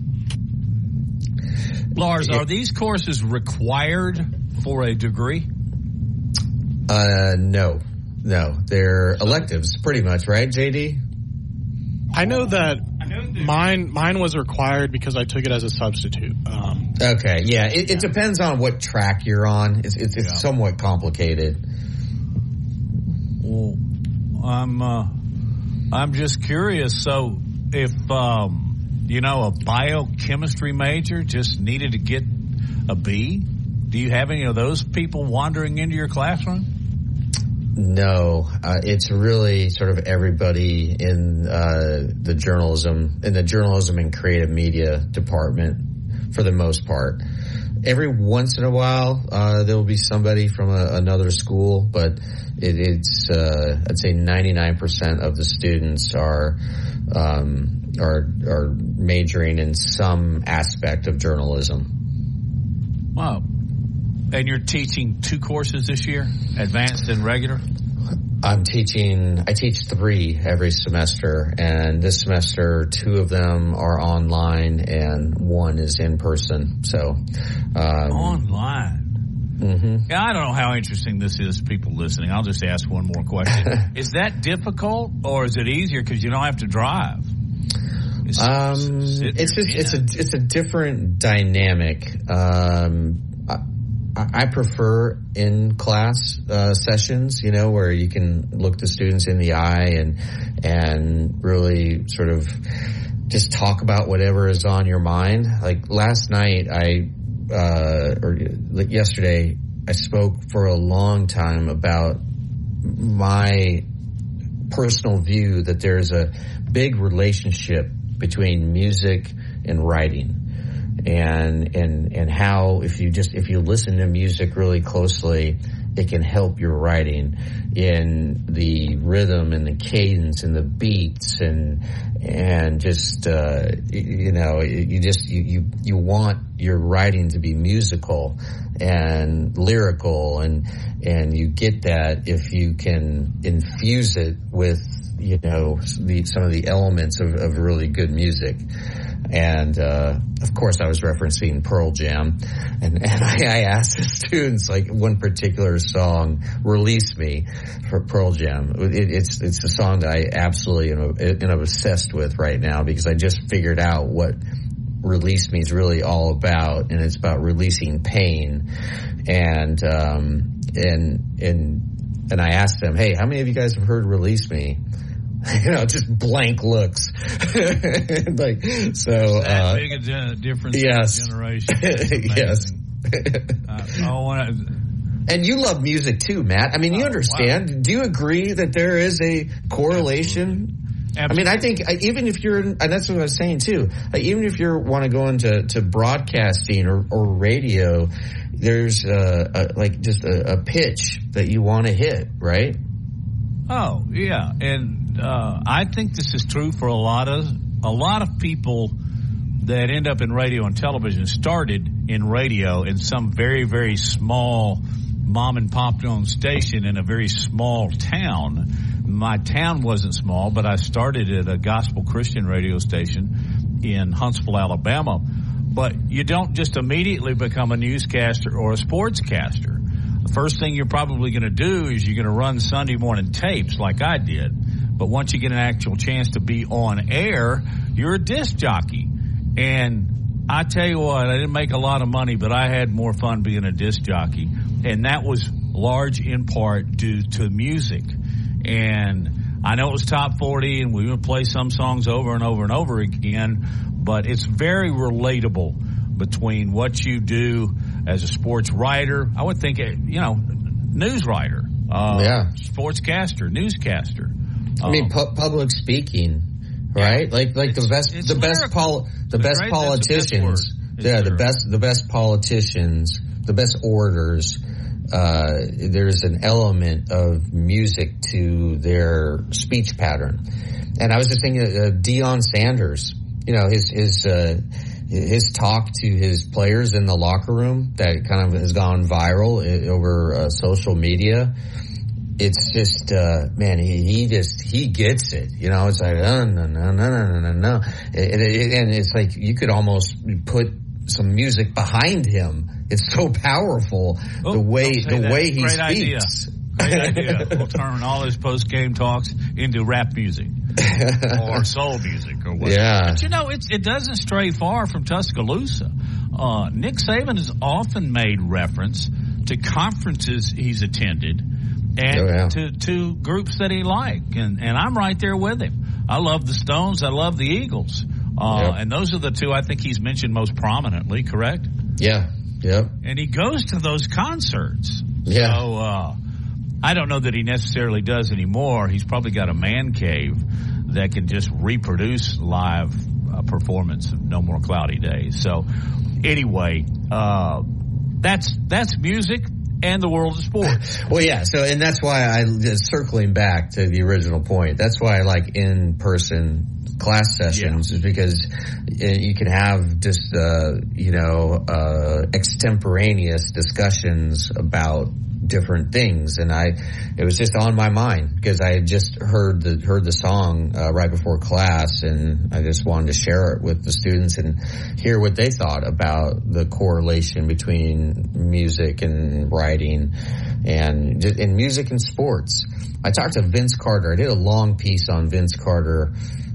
Lars, are these courses required for a degree? Uh, no. No. They're electives, pretty much, right, J D? I know that mine mine was required because I took it as a substitute. Um, okay, yeah. It, it depends on what track you're on. It's, it's, it's yeah. somewhat complicated. Well, I'm uh, I'm just curious. So, if um, you know, a biochemistry major just needed to get a B, do you have any of those people wandering into your classroom? No, uh, it's really sort of everybody in uh, the journalism in the journalism and creative media department, for the most part. Every once in a while, uh, there will be somebody from a, another school, but it, it's uh, I'd say ninety-nine percent of the students are um, are are majoring in some aspect of journalism. Wow. And you're teaching two courses this year, advanced and regular? I'm teaching, I teach three every semester, and this semester two of them are online and one is in person. So, um, online? Mm-hmm. Yeah, I don't know how interesting this is to people listening. I'll just ask one more question. Is that difficult, or is it easier because you don't have to drive? It's, um, it's just, it's a, it's a different dynamic. Um, I, I prefer in-class uh, sessions, you know, where you can look the students in the eye and and really sort of just talk about whatever is on your mind. Like last night, I uh, or like yesterday, I spoke for a long time about my personal view that there's a big relationship between music and writing. And, and, and how if you just, if you listen to music really closely, it can help your writing in the rhythm and the cadence and the beats and, and just, uh, you know, you just, you, you, you want your writing to be musical and lyrical and, and you get that if you can infuse it with, you know, the, some of the elements of, of really good music. And, uh, of course I was referencing Pearl Jam and, and I, I asked the students, like one particular song, Release Me for Pearl Jam. It, it's, it's a song that I absolutely am, am obsessed with right now because I just figured out what Release Me is really all about. And it's about releasing pain. And, um, and, and, and I asked them, hey, how many of you guys have heard Release Me? You know, just blank looks. Like so. That uh, big a gen- difference yes. in generation. Yes. uh, I wanna... And you love music too, Matt. I mean, you oh, understand. Wow. Do you agree that there is a correlation? Absolutely. I mean, I think even if you're, and that's what I was saying too, like even if you want to go into to broadcasting or, or radio, there's a, a, like just a, a pitch that you want to hit, right? Oh, yeah. And uh, I think this is true for a lot of a lot of people that end up in radio and television started in radio in some very, very small mom and pop owned station in a very small town. My town wasn't small, but I started at a gospel Christian radio station in Huntsville, Alabama. But you don't just immediately become a newscaster or a sportscaster. The first thing you're probably going to do is you're going to run Sunday morning tapes like I did. But once you get an actual chance to be on air, you're a disc jockey. And I tell you what, I didn't make a lot of money, but I had more fun being a disc jockey. And that was large in part due to music. And I know it was top forty, and we would play some songs over and over and over again, but it's very relatable between what you do as a sports writer. I would think, you know, news writer, uh, yeah, sportscaster, newscaster. I mean, pu- public speaking, right? Yeah. Like, like it's, the best, the best, pol- the That's best right. politicians. The yeah, there. the best, the best politicians, the best orators. Uh, there's an element of music to their speech pattern. And I was just thinking of uh, Deion Sanders, you know, his, his, uh, his talk to his players in the locker room that kind of has gone viral over uh, social media. It's just, uh, man, he, he just, he gets it, you know, it's like, oh, no, no, no, no, no, no. And, and it's like, you could almost put some music behind him. It's so powerful oh, the way the that. way he Great speaks. Idea. Great idea. We'll turn all his post game talks into rap music or soul music or whatever. Yeah. But you know, it's, it doesn't stray far from Tuscaloosa. Uh, Nick Saban has often made reference to conferences he's attended and oh, yeah. to, to groups that he liked, and and I'm right there with him. I love the Stones. I love the Eagles, uh, yep. and those are the two I think he's mentioned most prominently. Correct? Yeah. Yep. And he goes to those concerts. Yeah. So, uh, I don't know that he necessarily does anymore. He's probably got a man cave that can just reproduce live uh, performance of No More Cloudy Days. So, anyway, uh, that's, that's music and the world of sports. Well, yeah. So, and that's why I, circling back to the original point, that's why I like in-person class sessions, yeah. is because you can have just, uh, you know, uh, extemporaneous discussions about different things. And I, it was just on my mind because I had just heard the, heard the song, uh, right before class, and I just wanted to share it with the students and hear what they thought about the correlation between music and writing and, and music and sports. I talked to Vince Carter. I did a long piece on Vince Carter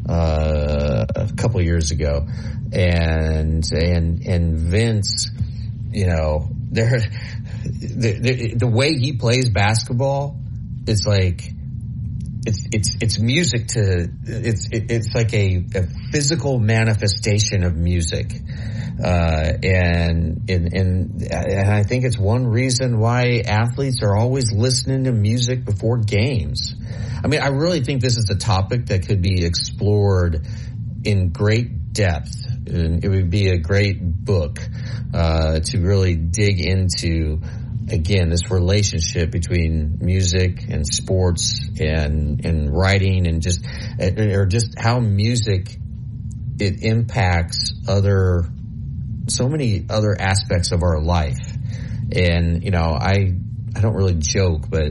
uh a couple of years ago, and and and Vince, you know, there the, the the way he plays basketball, it's like it's it's it's music to it's it, it's like a, a physical manifestation of music, uh and and and and I think it's one reason why athletes are always listening to music before games. I mean, I really think this is a topic that could be explored in great depth. And it would be a great book uh, to really dig into, again, this relationship between music and sports and and writing, and just or just how music, it impacts other so many other aspects of our life. And you know, I I don't really joke, but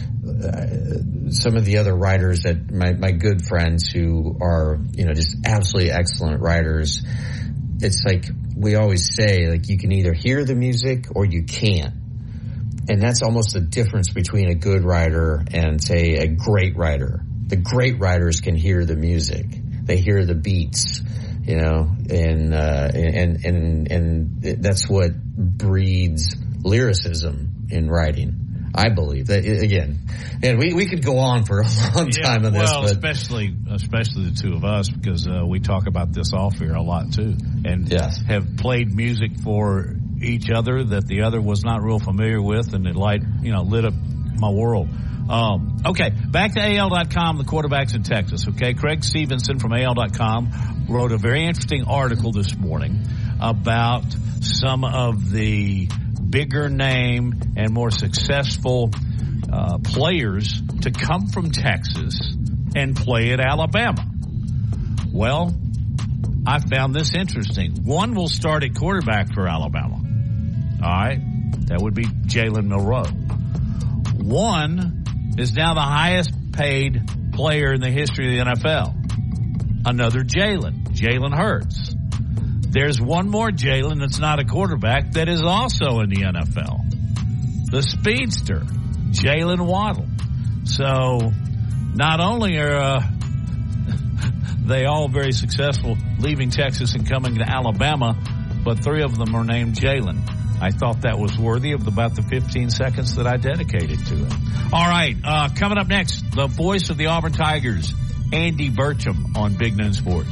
Uh, some of the other writers that my, my good friends who are, you know, just absolutely excellent writers, it's like we always say, like, you can either hear the music or you can't. And that's almost the difference between a good writer and, say, a great writer. The great writers can hear the music. They hear the beats, you know, and, uh, and, and, and that's what breeds lyricism in writing. I believe that, again, and we, we could go on for a long time yeah, on this. Well, but especially especially the two of us, because uh, we talk about this off here a lot too, and yes. have played music for each other that the other was not real familiar with, and it light you know lit a my world. Um, okay, back to A L dot com, the quarterbacks in Texas. Okay, Craig Stevenson from A L dot com wrote a very interesting article this morning about some of the bigger name and more successful uh, players to come from Texas and play at Alabama. Well, I found this interesting. One will start at quarterback for Alabama. All right, that would be Jalen Milroe. One is now the highest paid player in the history of the N F L. Another Jalen, Jalen Hurts. There's one more Jalen that's not a quarterback that is also in the N F L. The speedster, Jalen Waddle. So not only are uh, they all very successful leaving Texas and coming to Alabama, but three of them are named Jalen. I thought that was worthy of about the fifteen seconds that I dedicated to it. All right, uh, coming up next, the voice of the Auburn Tigers, Andy Burcham on Big Noon Sports.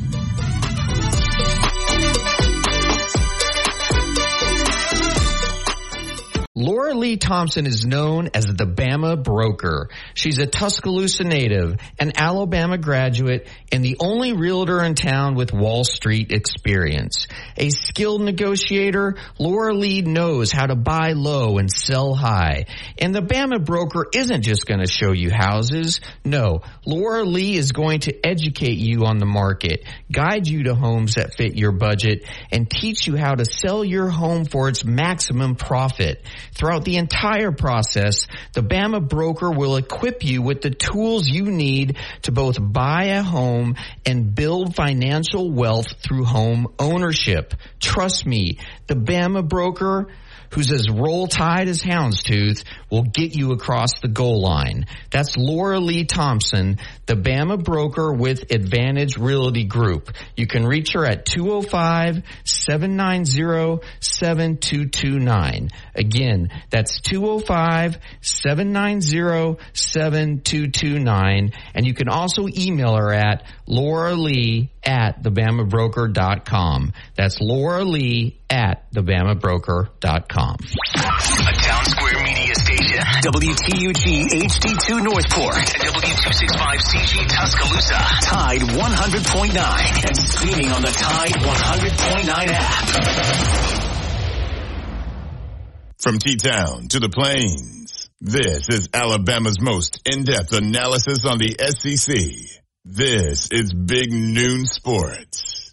Laura Lee Thompson is known as the Bama Broker. She's a Tuscaloosa native, an Alabama graduate, and the only realtor in town with Wall Street experience. A skilled negotiator, Laura Lee knows how to buy low and sell high. And the Bama Broker isn't just going to show you houses. No, Laura Lee is going to educate you on the market, guide you to homes that fit your budget, and teach you how to sell your home for its maximum profit. Throughout the entire process, the Bama Broker will equip you with the tools you need to both buy a home and build financial wealth through home ownership. Trust me, the Bama Broker, who's as roll tide as houndstooth, will get you across the goal line. That's Laura Lee Thompson, the Bama Broker with Advantage Realty Group. You can reach her at two oh five, seven nine zero, seven two two nine. Again, that's two oh five, seven nine zero, seven two two nine. And you can also email her at Laura Lee at the bama broker dot com. That's Laura Lee at the bama broker dot com. A Town Square Media Station. W T U G H D two Northport and W two sixty-five C G Tuscaloosa. Tide one hundred point nine and streaming on the Tide one hundred point nine app. From T-Town to the Plains, this is Alabama's most in-depth analysis on the S E C. This is Big Noon Sports.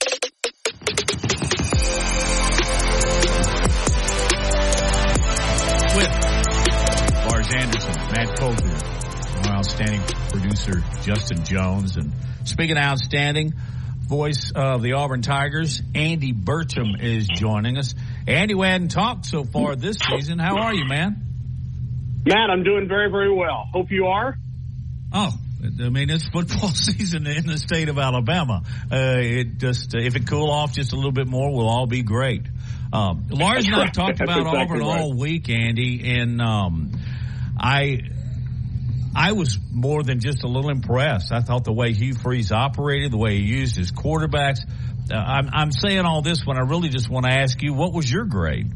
With Lars Anderson, Matt Coulter, our outstanding producer Justin Jones, and speaking of outstanding, voice of the Auburn Tigers, Andy Burcham is joining us. Andy, we hadn't talked so far this season. How are you, man? Matt, I'm doing very, very well. Hope you are. Oh, I mean, it's football season in the state of Alabama. Uh, it just, uh, if it cool off just a little bit more, we'll all be great. Um, Lars and I have talked about exactly Auburn right. all week, Andy, and um, I, I was more than just a little impressed. I thought the way Hugh Freeze operated, the way he used his quarterbacks. Uh, I'm, I'm saying all this when I really just want to ask you, what was your grade?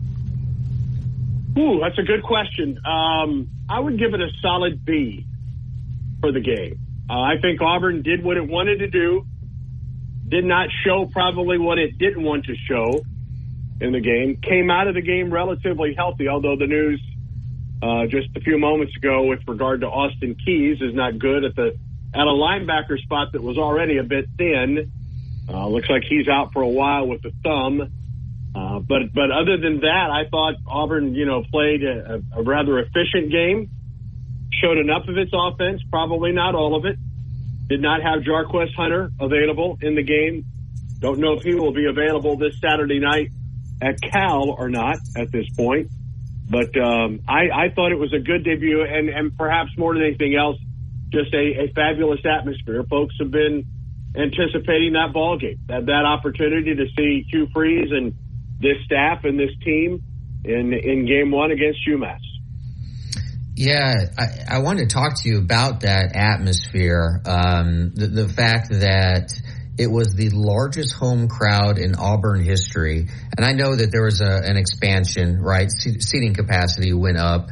Ooh, that's a good question. Um, I would give it a solid B for the game. Uh, I think Auburn did what it wanted to do, did not show probably what it didn't want to show in the game, came out of the game relatively healthy, although the news uh, just a few moments ago with regard to Austin Keys is not good at the at a linebacker spot that was already a bit thin. Uh, looks like he's out for a while with the thumb. Uh, but but other than that, I thought Auburn, you know, played a, a rather efficient game, showed enough of its offense, probably not all of it. Did not have Jarquez Hunter available in the game. Don't know if he will be available this Saturday night at Cal or not at this point. But um, I, I thought it was a good debut, and, and perhaps more than anything else, just a, a fabulous atmosphere. Folks have been anticipating that ball game, that, that opportunity to see Hugh Freeze and this staff and this team in in game one against UMass. Yeah, I, I wanted to talk to you about that atmosphere, um, the, the fact that it was the largest home crowd in Auburn history. And I know that there was a, an expansion, right? Se- seating capacity went up.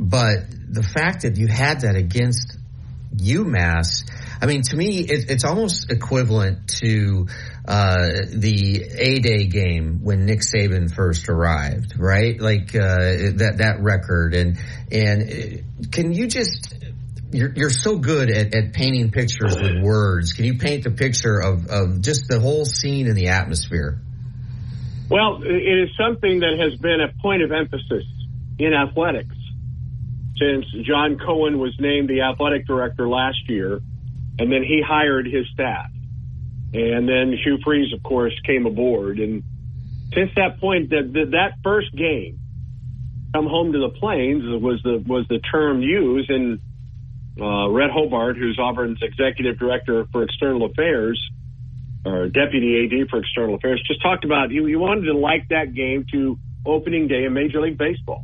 But the fact that you had that against UMass, I mean, to me, it, it's almost equivalent to uh, the A-Day game when Nick Saban first arrived, right? Like uh, that that record. And and can you just you're you're so good at, at painting pictures with words. Can you paint the picture of, of just the whole scene and the atmosphere? Well, it is something that has been a point of emphasis in athletics since John Cohen was named the athletic director last year, and then he hired his staff. And then Hugh Freeze, of course, came aboard. And since that point, that that first game, come home to the Plains, was the was the term used. And uh, Red Hobart, who's Auburn's executive director for external affairs, or deputy A D for external affairs, just talked about you, you wanted to like that game to opening day in Major League Baseball.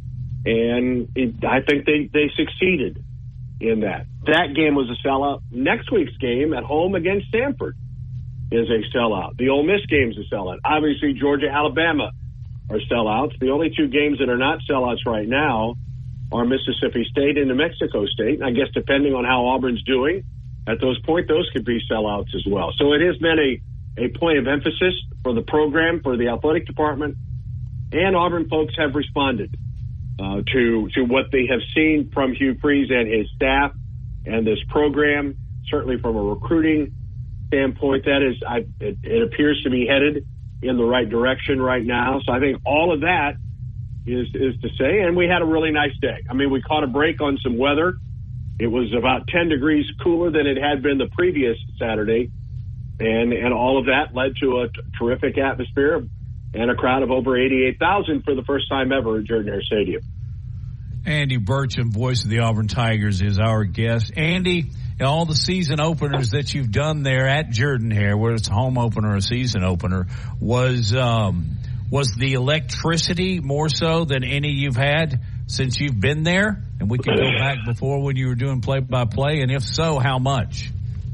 And it, I think they, they succeeded in that. That game was a sellout. Next week's game at home against Stanford is a sellout. The Ole Miss game is a sellout. Obviously, Georgia, Alabama are sellouts. The only two games that are not sellouts right now are Mississippi State and New Mexico State. And I guess depending on how Auburn's doing at those points, those could be sellouts as well. So it has been a, a point of emphasis for the program, for the athletic department, and Auburn folks have responded uh, to to what they have seen from Hugh Freeze and his staff and this program. Certainly from a recruiting standpoint, that is, I, it, it appears to be headed in the right direction right now. So I think all of that is is to say, and we had a really nice day. I mean, we caught a break on some weather. It was about ten degrees cooler than it had been the previous Saturday, and and all of that led to a t- terrific atmosphere and a crowd of over eighty-eight thousand for the first time ever at Jordan-Hare Stadium. Andy Burcham, voice of the Auburn Tigers, is our guest. Andy, all the season openers that you've done there at Jordan-Hare, whether it's a home opener or a season opener, was um, was the electricity more so than any you've had since you've been there? And we can go back before when you were doing play-by-play, and if so, how much?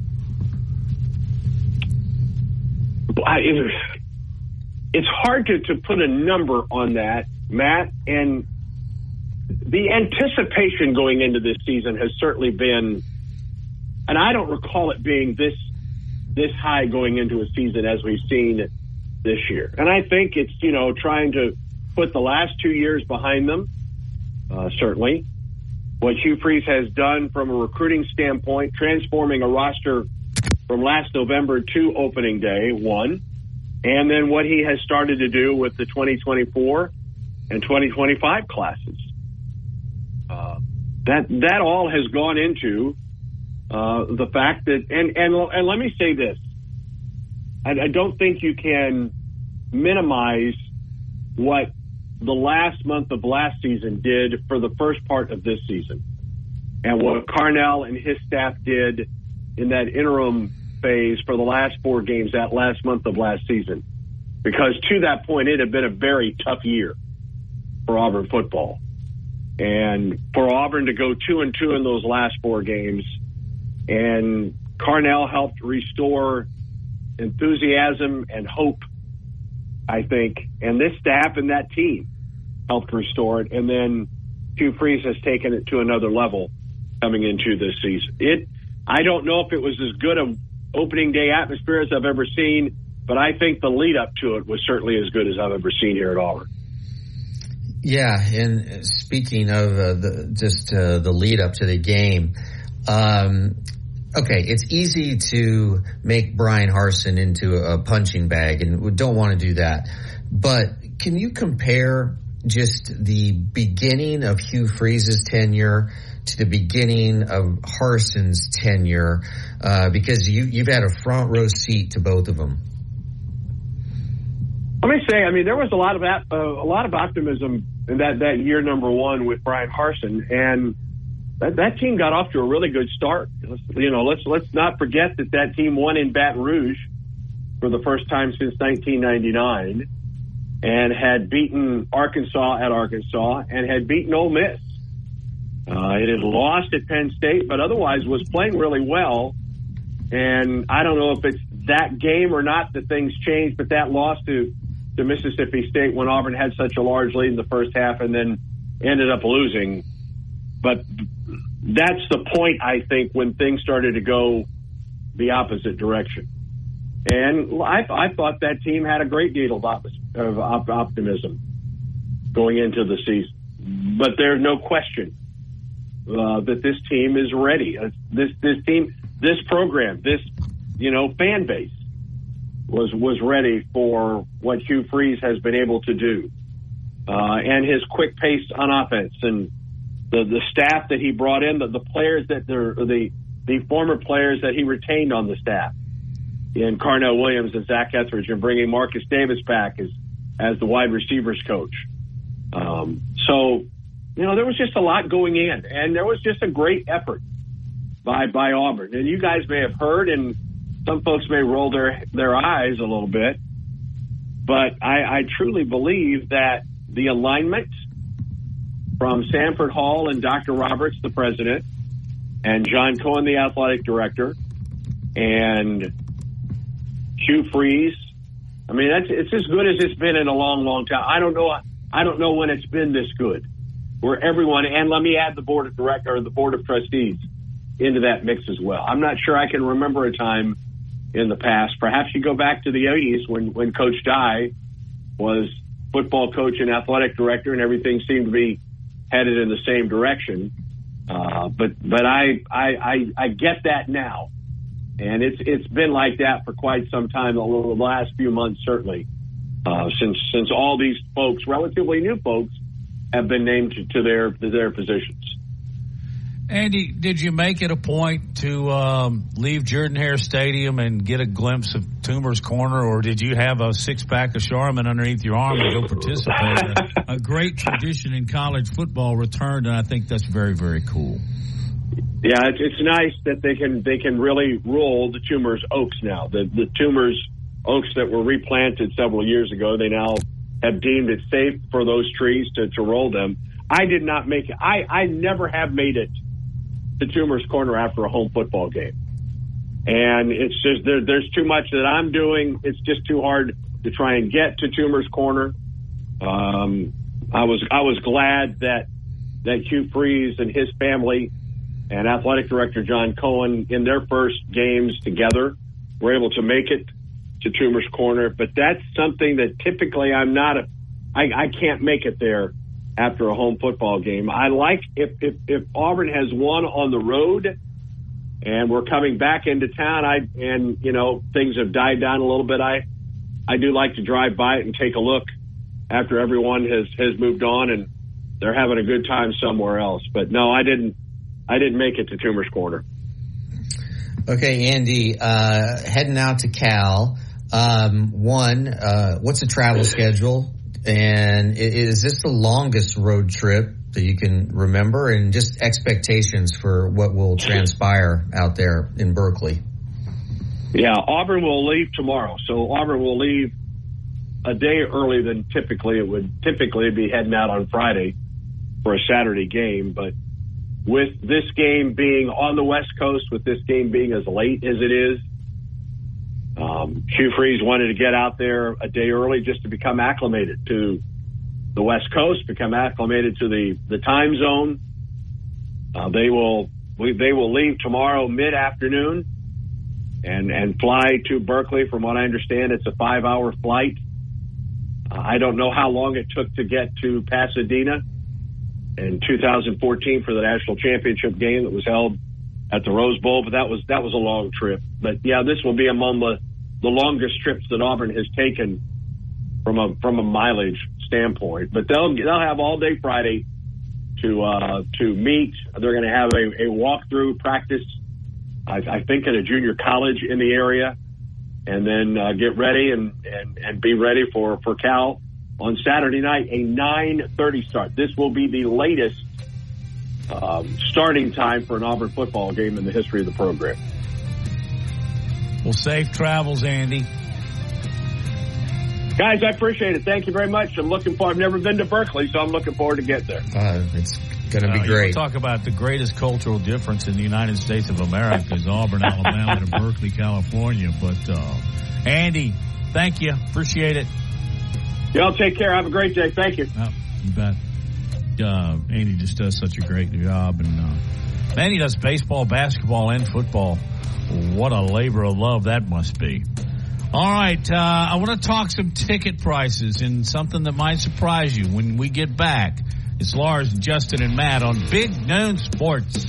I, it's hard to, to put a number on that, Matt, and the anticipation going into this season has certainly been, and I don't recall it being this this high going into a season as we've seen this year. And I think it's, you know, trying to put the last two years behind them, uh, certainly. What Hugh Freeze has done from a recruiting standpoint, transforming a roster from last November to opening day, one. And then what he has started to do with the twenty twenty-four and twenty twenty-five classes. Uh, that that all has gone into uh, the fact that, and, and, and let me say this, I, I don't think you can minimize what the last month of last season did for the first part of this season, and what Carnell and his staff did in that interim phase for the last four games, that last month of last season. Because to that point, it had been a very tough year for Auburn football. And for Auburn to go two and two in those last four games, and Carnell helped restore enthusiasm and hope, I think, and this staff and that team helped restore it. And then Hugh Freeze has taken it to another level coming into this season. It, I don't know if it was as good an opening day atmosphere as I've ever seen, but I think the lead up to it was certainly as good as I've ever seen here at Auburn. Yeah, and speaking of uh, the, just uh, the lead up to the game, um, okay, it's easy to make Brian Harsin into a punching bag, and we don't want to do that. But can you compare just the beginning of Hugh Freeze's tenure to the beginning of Harsin's tenure? Uh, because you, you've had a front row seat to both of them. Let me say, I mean, there was a lot of uh, a lot of optimism in that, that year number one with Brian Harsin, and that, that team got off to a really good start. Let's, you know, let's let's not forget that that team won in Baton Rouge for the first time since nineteen ninety-nine, and had beaten Arkansas at Arkansas and had beaten Ole Miss. Uh, it had lost at Penn State, but otherwise was playing really well. And I don't know if it's that game or not that things changed, but that loss to to Mississippi State when Auburn had such a large lead in the first half and then ended up losing but that's the point, I think, when things started to go the opposite direction. And I, I thought that team had a great deal of, op- of op- optimism going into the season. But there's no question uh, that this team is ready. Uh, this this team, this program, this you know fan base was was ready for what Hugh Freeze has been able to do, uh, and his quick pace on offense, and the the staff that he brought in, the, the players that they're the the former players that he retained on the staff, in Carnell Williams and Zach Etheridge, and bringing Marcus Davis back as as the wide receivers coach. Um, so, you know, there was just a lot going in, and there was just a great effort by by Auburn. And you guys may have heard, and some folks may roll their, their eyes a little bit, but I, I truly believe that the alignment from Sanford Hall and Doctor Roberts, the president, and John Cohen, the athletic director, and Hugh Freeze, I mean, that's, it's as good as it's been in a long, long time. I don't know. I don't know when it's been this good, where everyone, and let me add the board of director or the board of trustees into that mix as well. I'm not sure I can remember a time in the past. Perhaps you go back to the eighties when, when Coach Dye was football coach and athletic director, and everything seemed to be headed in the same direction. Uh, but but I, I I I get that now, and it's it's been like that for quite some time. The last few months, certainly. Uh, since since all these folks, relatively new folks, have been named to, to their to their positions. Andy, did you make it a point to um, leave Jordan-Hare Stadium and get a glimpse of Toomer's Corner, or did you have a six-pack of Charmin underneath your arm and go participate? a, a great tradition in college football returned, and I think that's very, very cool. Yeah, it's, it's nice that they can they can really roll the Toomer's Oaks now. The the Toomer's Oaks that were replanted several years ago, they now have deemed it safe for those trees to, to roll them. I did not make it. I, I never have made it to Toomer's Corner after a home football game. And it's just, there, there's too much that I'm doing. It's just too hard to try and get to Toomer's Corner. Um, I was, I was glad that, that Hugh Freeze and his family and athletic director John Cohen in their first games together were able to make it to Toomer's Corner, but that's something that typically I'm not a, I, I can't make it there after a home football game. I like if, if, if Auburn has won on the road and we're coming back into town, I, and you know, things have died down a little bit. I, I do like to drive by it and take a look after everyone has, has moved on and they're having a good time somewhere else. But no, I didn't, I didn't make it to Toomer's Corner. Okay, Andy, uh, heading out to Cal. Um, one, uh, what's the travel schedule? And is this the longest road trip that you can remember? And just expectations for what will transpire out there in Berkeley. Yeah, Auburn will leave tomorrow. So Auburn will leave a day earlier than typically it would typically be heading out on Friday for a Saturday game. But with this game being on the West Coast, with this game being as late as it is, Um, Hugh Freeze wanted to get out there a day early just to become acclimated to the West Coast, become acclimated to the, the time zone. Uh, they will we, they will leave tomorrow mid-afternoon and, and fly to Berkeley. From what I understand, it's a five-hour flight. Uh, I don't know how long it took to get to Pasadena in two thousand fourteen for the national championship game that was held at the Rose Bowl, but that was that was a long trip. But yeah, this will be among the, the longest trips that Auburn has taken from a from a mileage standpoint. But they'll they'll have all day Friday to uh, to meet. They're going to have a, a walkthrough practice, I, I think, at a junior college in the area, and then uh, get ready and, and, and be ready for, for Cal on Saturday night, a nine thirty start. This will be the latest Um, starting time for an Auburn football game in the history of the program. Well, safe travels, Andy. Guys, I appreciate it. Thank you very much. I'm looking forward. I've never been to Berkeley, so I'm looking forward to get there. Uh, it's going to be uh, great. You talk about the greatest cultural difference in the United States of America is Auburn, Alabama, to Berkeley, California. But uh, Andy, thank you. Appreciate it. Y'all take care. Have a great day. Thank you. Oh, you bet. uh, Andy just does such a great job. And, uh, man, he does baseball, basketball, and football. What a labor of love that must be. All right, uh, I want to talk some ticket prices and something that might surprise you when we get back. It's Lars, Justin, and Matt on Big Noon Sports.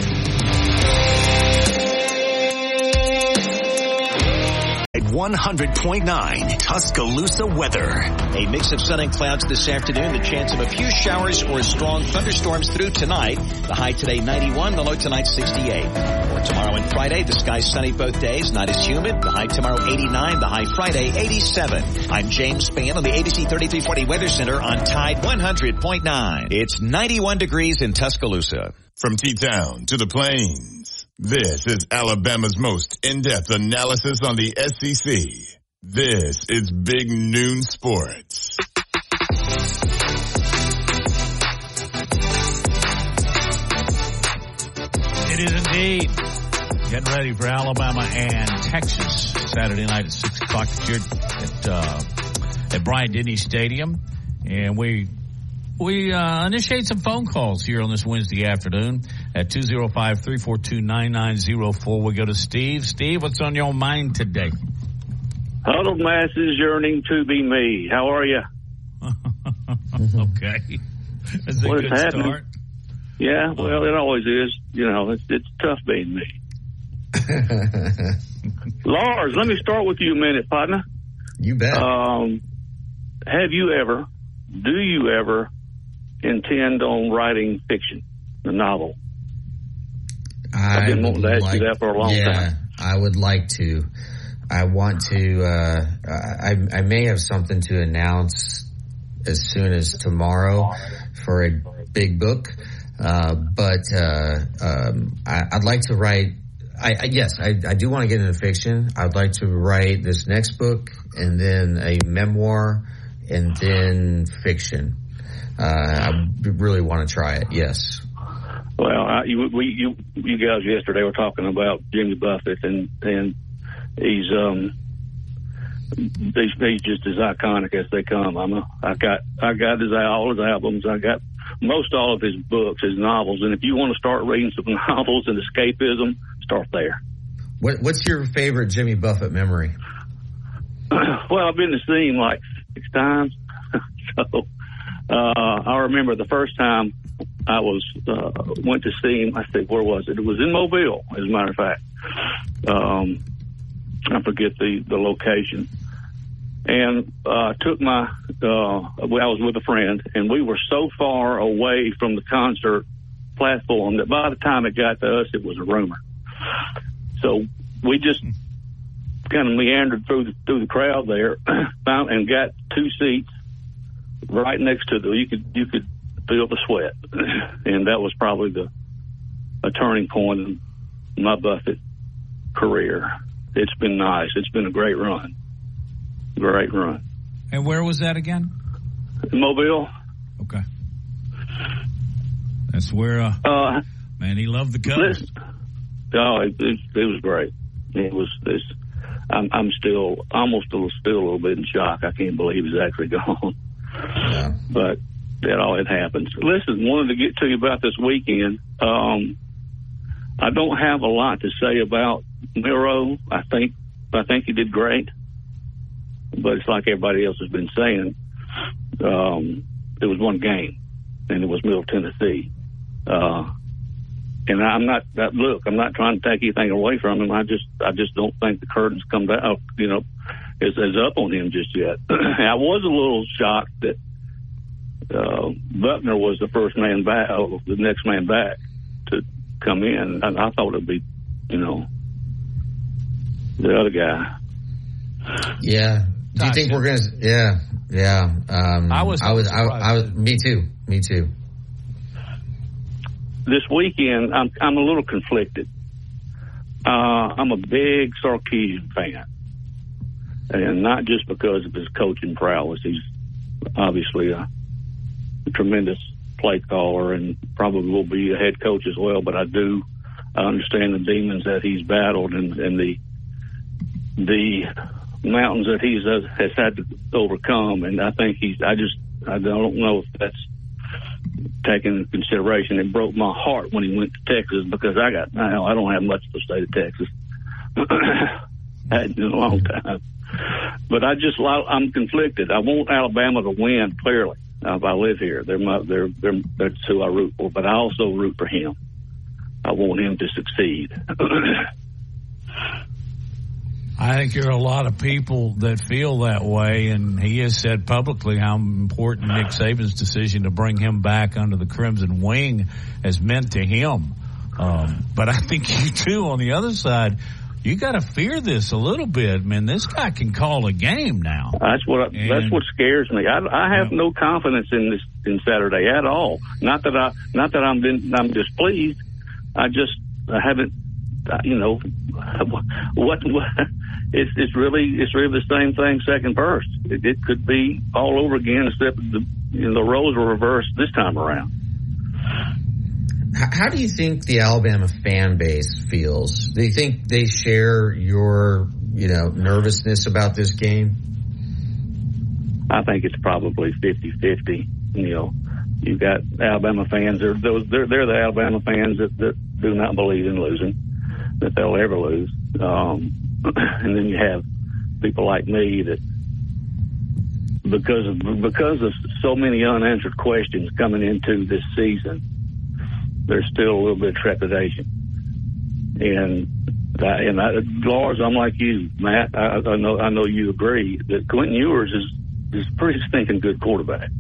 one hundred point nine Tuscaloosa weather. A mix of sun and clouds this afternoon. The chance of a few showers or strong thunderstorms through tonight. The high today ninety-one, the low tonight sixty-eight. For tomorrow and Friday, the sky's sunny both days. Not as humid. The high tomorrow eighty-nine, the high Friday eighty-seven. I'm James Spann on the A B C thirty-three forty Weather Center on Tide one hundred point nine. It's ninety-one degrees in Tuscaloosa. From T-Town to the Plains, this is Alabama's most in-depth analysis on the S E C. This is Big Noon Sports. It is indeed. Getting ready for Alabama and Texas Saturday night at six o'clock here at, uh, at Bryant-Denny Stadium. And we We uh, initiate some phone calls here on this Wednesday afternoon at two oh five, three four two, nine nine oh four. We go to Steve. Steve, what's on your mind today? Huddled masses yearning to be me. How are you? Okay. That's a what good is happening? Start. Yeah, well, it always is. You know, it's, it's tough being me. Lars, let me start with you a minute, partner. You bet. Um, have you ever, do you ever intend on writing fiction, a novel? I I've been wanting to ask like, you that for a long yeah, time. I would like to. I want to, uh, I, I may have something to announce as soon as tomorrow for a big book. Uh, but, uh, um, I, I'd like to write, I, I yes, I, I do want to get into fiction. I'd like to write this next book and then a memoir and then fiction. Uh, I really want to try it. Yes. Well, I, you, we, you, you guys yesterday were talking about Jimmy Buffett, and, and he's, um, he's, he's just as iconic as they come. I'm a, I got, I got his, all his albums. I got most all of his books, his novels. And if you want to start reading some novels and escapism, start there. What, what's your favorite Jimmy Buffett memory? Well, I've been to see him like six times. so, uh, I remember the first time I was, uh, went to see him. I think, where was it? It was in Mobile, as a matter of fact. Um, I forget the, the location. And, uh, took my, uh, I was with a friend, and we were so far away from the concert platform that by the time it got to us, it was a rumor. So we just kind of meandered through the, through the crowd there, found and got two seats right next to the, you could, you could feel the sweat. And that was probably the, a turning point in my Buffett career. It's been nice. It's been a great run. Great run. And where was that again? Mobile. Okay. That's where, uh, uh man, he loved the coast. Oh, it, it, it was great. It was, it's, I'm, I'm still, almost still, still a little bit in shock. I can't believe he's actually gone. Yeah. But that all, it happens. Listen, wanted to get to you about this weekend. Um, I don't have a lot to say about Miro. I think, I think he did great. But it's like everybody else has been saying. Um, it was one game, and it was Middle Tennessee. Uh, and I'm not that. Look, I'm not trying to take anything away from him. I just, I just don't think the curtains come down. You know, is, is up on him just yet. I was a little shocked that uh, Buckner was the first man back, oh, the next man back to come in. I, I thought it'd be, you know, the other guy. Yeah. Do you think we're going to, yeah, yeah. Um, I was, I was, I, I was, me too, me too. This weekend, I'm, I'm a little conflicted. Uh, I'm a big Sarkisian fan. And not just because of his coaching prowess. He's obviously a, a tremendous play caller and probably will be a head coach as well. But I do, I understand the demons that he's battled and, and the, the, mountains that he's uh, has had to overcome, and I think he's. I just I don't know if that's take into consideration. It broke my heart when he went to Texas because I got, I don't have much for the state of Texas. I hadn't in a long time. But I just, I'm conflicted. I want Alabama to win, clearly. Uh, if I live here, they're my, they're, they're, that's who I root for. But I also root for him. I want him to succeed. I think there are a lot of people that feel that way, and he has said publicly how important Nick Saban's decision to bring him back under the Crimson Wing has meant to him. Um, but I think you too, on the other side, you got to fear this a little bit, man. This guy can call a game now. That's what I, and, that's what scares me. I, I have yeah. no confidence in this in Saturday at all. Not that I not that I'm been, I'm displeased. I just I haven't. You know what? what it's it's really it's really the same thing. Second verse. It, it could be all over again, except the you know, the roles were reversed this time around. How do you think the Alabama fan base feels? Do you think they share your, you know, nervousness about this game? I think it's probably fifty-fifty. You know, you've got Alabama fans. They're those. They're, they're the Alabama fans that, that do not believe in losing, that they'll ever lose. Um, and then you have people like me that, because of because of so many unanswered questions coming into this season, there's still a little bit of trepidation. And I, and I, Lars, I'm like you, Matt. I, I know I know you agree that Quentin Ewers is is a pretty stinking good quarterback.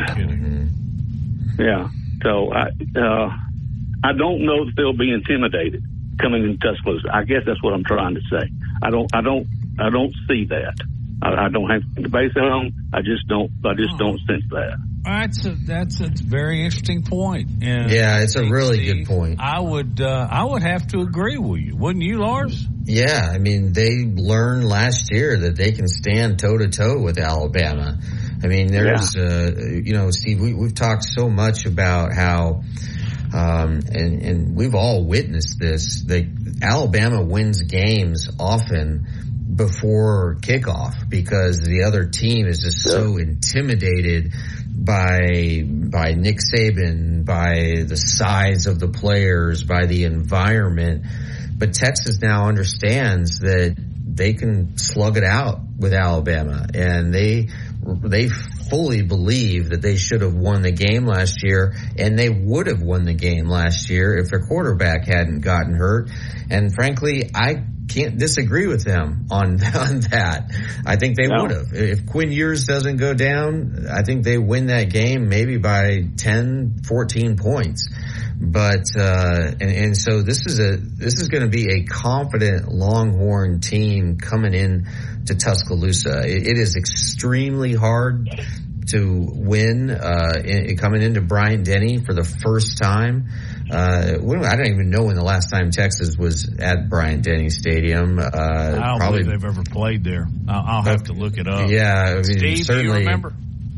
Yeah. So I uh, I don't know that they'll be intimidated coming in Tuscaloosa. I guess that's what I'm trying to say. I don't I don't I don't see that. I, I don't have to base it on. I just don't I just don't sense that. That's a that's a very interesting point. And yeah, it's a really Steve, good point. I would uh, I would have to agree with you, wouldn't you, Lars? Yeah, I mean they learned last year that they can stand toe to toe with Alabama. I mean, there's yeah. uh, you know, Steve, we, we've talked so much about how, um, and and we've all witnessed this. That Alabama wins games often before kickoff because the other team is just so intimidated by by Nick Saban, by the size of the players, by the environment. But Texas now understands that they can slug it out with Alabama, and they they fully believe that they should have won the game last year, and they would have won the game last year if their quarterback hadn't gotten hurt. And frankly, I can't disagree with them on, on that. I think they no. would have. If Quinn Ewers doesn't go down, I think they win that game maybe by ten, fourteen points. But, uh, and, and so this is a, this is going to be a confident Longhorn team coming in to Tuscaloosa. It, it is extremely hard to win, uh, in, coming into Bryant-Denny for the first time. Uh, I don't even know when the last time Texas was at Bryant-Denny Stadium. Uh, I don't probably believe they've ever played there. I'll, I'll have to look it up. Yeah. I mean, Steve, certainly, do you remember?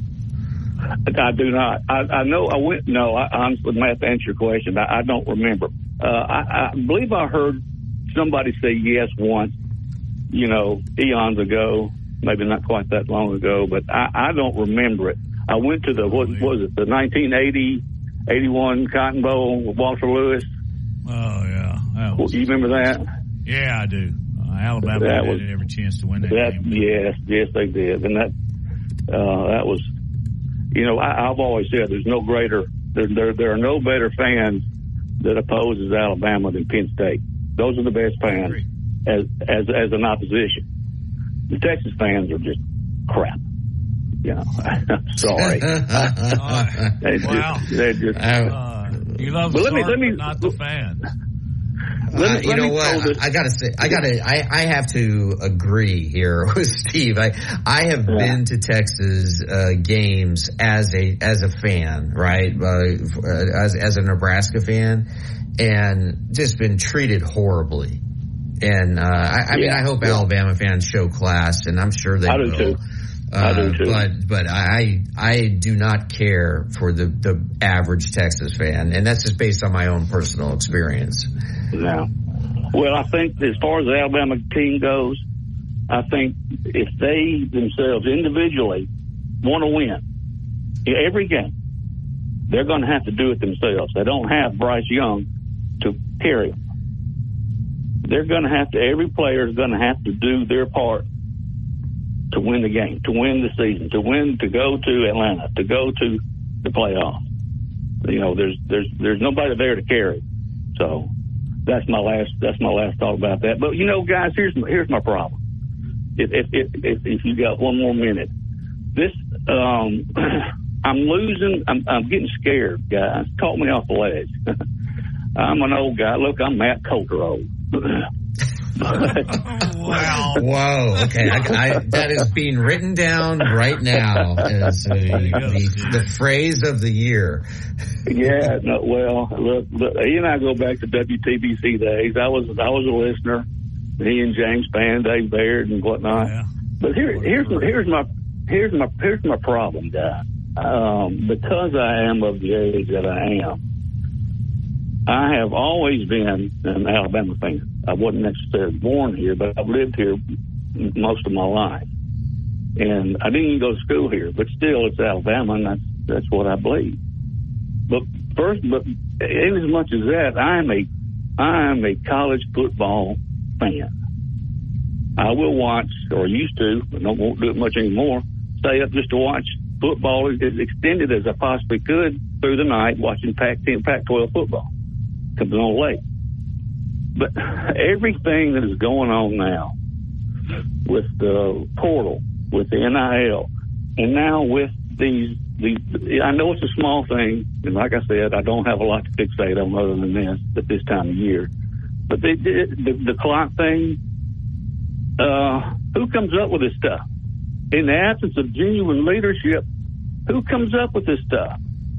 I do not. I, I know I went, no, I, honestly, Matt, to answer your question, I, I don't remember. Uh, I, I believe I heard somebody say yes once, you know, eons ago, maybe not quite that long ago, but I, I don't remember it. I went to the, what was it, the nineteen eighty, eighty-one Cotton Bowl with Walter Lewis. Oh, yeah. That was, you remember that? Yeah, I do. Uh, Alabama that had every chance to win that, that game. Yes, yes, they did. And that, uh, that was, you know, I, I've always said there's no greater, there, there, there are no better fans that opposes Alabama than Penn State. Those are the best fans as, as, as an opposition. The Texas fans are just crap. You know, I'm sorry. uh, they wow. Just, they just, uh, you love the let me, sport, let me, but not the fans. Uh, you know what? I, I gotta say, I gotta, I, I have to agree here with Steve. I, I have yeah. been to Texas uh, games as a as a fan, right? Uh, as as a Nebraska fan, and just been treated horribly. And uh, I, I yeah. mean, I hope yeah. Alabama fans show class, and I'm sure they I will. Do too. Uh, I do too. But but I I do not care for the the average Texas fan, and that's just based on my own personal experience. No. Well, I think as far as the Alabama team goes, I think if they themselves individually want to win every game, they're going to have to do it themselves. They don't have Bryce Young to carry them. They're going to have to, every player is going to have to do their part to win the game, to win the season, to win, to go to Atlanta, to go to the playoffs. You know, there's, there's, there's nobody there to carry. So that's my last, that's my last thought about that. But you know, guys, here's my, here's my problem. If, if, if, if you got one more minute, this, um, I'm losing, I'm, I'm getting scared, guys. Caught me off the ledge. I'm an old guy. Look, I'm Matt Coulter old. Wow. Whoa. Okay. I, I, that is being written down right now as a, the, the phrase of the year. Yeah. No, well, look, look, he and I go back to W T B C days. I was, I was a listener. He and James Spann, Dave Baird and whatnot. Yeah. But here, here's, here's my, here's my, here's my problem, guy. Um, because I am of the age that I am, I have always been an Alabama fan. I wasn't necessarily born here, but I've lived here most of my life. And I didn't even go to school here, but still it's Alabama, and that's, that's what I believe. But first, but in as much as that, I am a, I am a college football fan. I will watch, or used to, but don't won't do it much anymore, stay up just to watch football as extended as I possibly could through the night, watching Pac ten, Pac twelve football. Comes on late. But everything that is going on now with the portal, with the N I L, and now with these, these, I know it's a small thing, and like I said, I don't have a lot to fixate on other than this at this time of year. But they did the, the clock thing. Uh, who comes up with this stuff? In the absence of genuine leadership, who comes up with this stuff?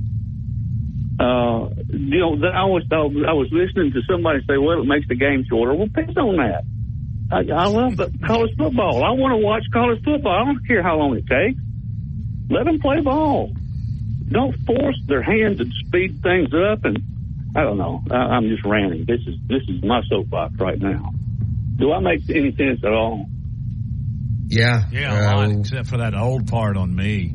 Uh, you know, I always thought, I was listening to somebody say, well, it makes the game shorter. Well, piss on that. I, I love the college football. I want to watch college football. I don't care how long it takes. Let them play ball. Don't force their hand to speed things up. And I don't know. I, I'm just ranting. This is, this is my soapbox right now. Do I make any sense at all? Yeah. Yeah, a lot, um, except for that old part on me.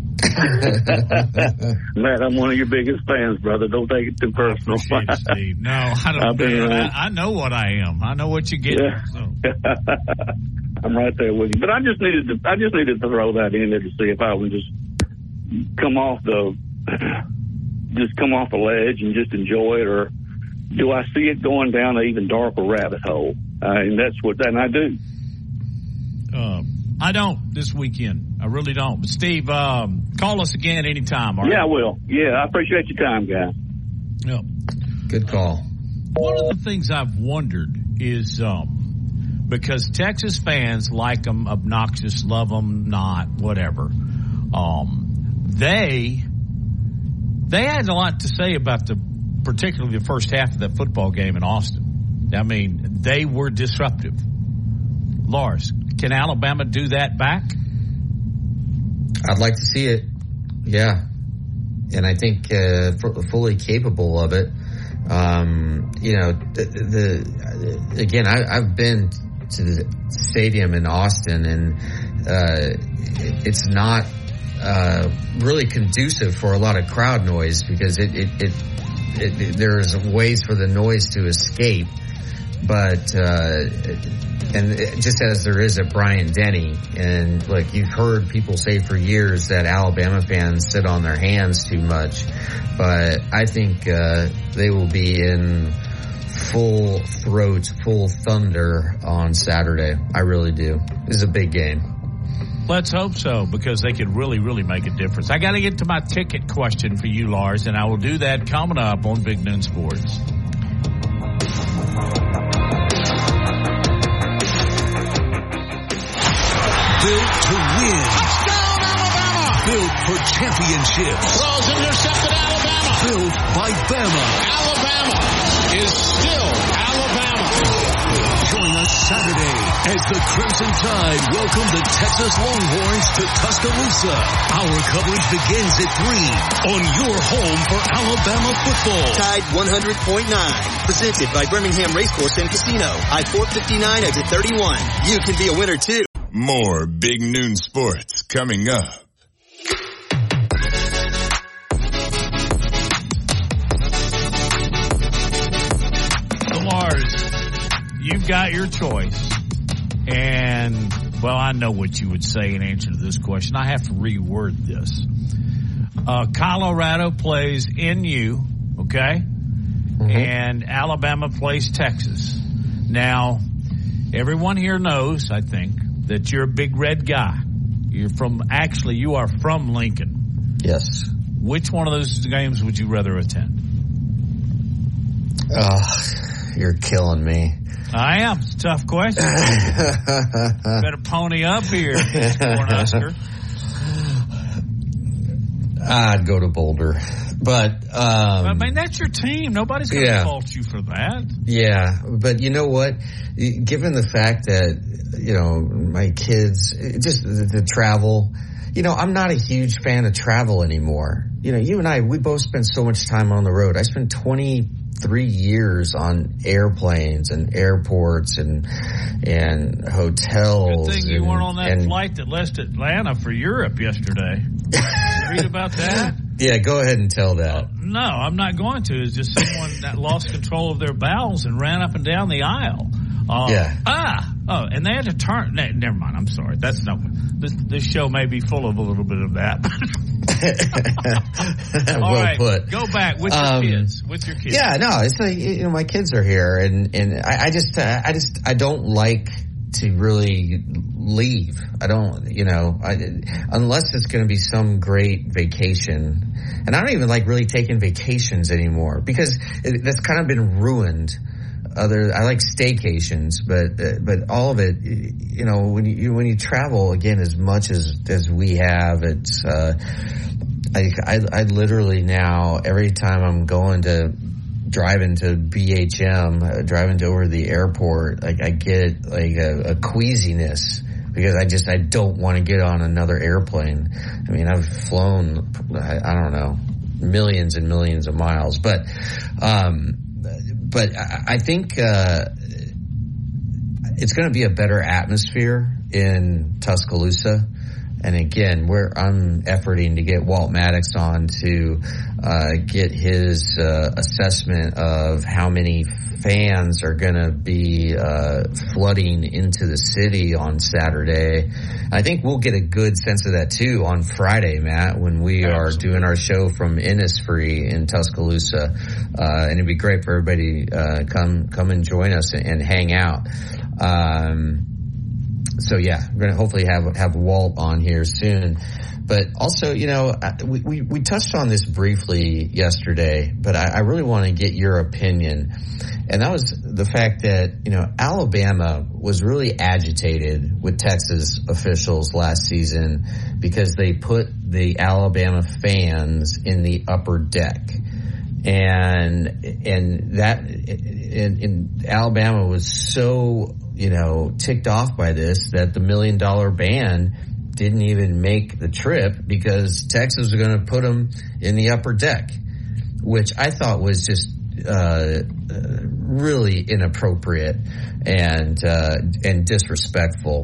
Matt, I'm one of your biggest fans, brother. Don't take it too personal. It, Steve. No, I don't. Been, I, I know what I am. I know what you get. Yeah. So. I'm right there with you. But I just needed to. I just needed to throw that in there to see if I would just come off the, just come off the ledge and just enjoy it, or do I see it going down an even darker rabbit hole? Uh, and that's what. And I do. Um. I don't this weekend. I really don't. But, Steve, um, call us again anytime. All right? Yeah, I will. Yeah, I appreciate your time, guys. Yep. Good call. One of the things I've wondered is um, because Texas fans like them, obnoxious, love them, not, whatever. Um, they they had a lot to say about the particularly the first half of that football game in Austin. I mean, they were disruptive. Lars, can Alabama do that back? I'd like to see it. Yeah. And I think uh, f- fully capable of it. Um, you know, the, the again, I, I've been to the stadium in Austin, and uh, it's not uh, really conducive for a lot of crowd noise because it, it, it, it there's ways for the noise to escape. But, uh, and just as there is at Bryant-Denny, and look, you've heard people say for years that Alabama fans sit on their hands too much, but I think, uh, they will be in full throat, full thunder on Saturday. I really do. This is a big game. Let's hope so, because they could really, really make a difference. I got to get to my ticket question for you, Lars, and I will do that coming up on Big Noon Sports. Built to win. Touchdown, Alabama. Built for championships. Throws intercepted, Alabama. Built by Bama. Alabama is still Alabama. Join us Saturday as the Crimson Tide welcome the Texas Longhorns to Tuscaloosa. Our coverage begins at three on your home for Alabama football. Tide one hundred point nine. Presented by Birmingham Racecourse and Casino. I four fifty-nine exit thirty-one. You can be a winner too. More Big Noon Sports coming up. you've got your choice. And, well, I know what you would say in answer to this question. I have to reword this. Uh, Colorado plays N U, okay? Mm-hmm. And Alabama plays Texas. Now, everyone here knows, I think, that you're a big red guy. You're from, actually, you are from Lincoln. Yes. Which one of those games would you rather attend? Oh, you're killing me. I am. It's a tough question. Better pony up here, Cornhusker. I'd go to Boulder. But, um, I mean, that's your team. Nobody's going to yeah. fault you for that. Yeah. But you know what? Given the fact that, you know, my kids, just the, the travel, you know, I'm not a huge fan of travel anymore. You know, you and I, we both spend so much time on the road. I spent twenty-three years on airplanes and airports and and hotels. Good thing you and, weren't on that and, flight that left Atlanta for Europe yesterday. Read about that? Yeah, go ahead and tell that. Uh, no, I'm not going to. It's just someone that lost control of their bowels and ran up and down the aisle. Uh, yeah. Ah. Oh, and they had to turn. Ne- never mind. I'm sorry. That's not. This, this show may be full of a little bit of that. All well right, put. Go back with your um, kids. With your kids. Yeah. No, it's like, you know, my kids are here, and and I, I just uh, I just I don't like to really leave. I don't, you know, I, unless it's going to be some great vacation. And I don't even like really taking vacations anymore because it, that's kind of been ruined. Other, I like staycations, but uh, but all of it, you know, when you when you travel again as much as as we have, it's uh, I, I I literally now every time I'm going to driving to B H M, uh, driving to over the airport, like I get like a, a queasiness because I just I don't want to get on another airplane. I mean, I've flown I, I don't know millions and millions of miles, but. um But I think uh, it's going to be a better atmosphere in Tuscaloosa. And again, we're, I'm efforting to get Walt Maddox on to uh, get his uh, assessment of how many fans are going to be uh, flooding into the city on Saturday. I think we'll get a good sense of that too on Friday, Matt, when we Absolutely. are doing our show from Innisfree in Tuscaloosa. Uh, and it'd be great for everybody uh, come come and join us and, and hang out. Um, so yeah, we're going to hopefully have have Walt on here soon. But also, you know, we, we, we touched on this briefly yesterday, but I, I really want to get your opinion. And that was the fact that, you know, Alabama was really agitated with Texas officials last season because they put the Alabama fans in the upper deck. And, and that, and, and Alabama was so, you know, ticked off by this that the million dollar ban didn't even make the trip because Texas was going to put them in the upper deck, which I thought was just uh, uh, really inappropriate and uh, and disrespectful.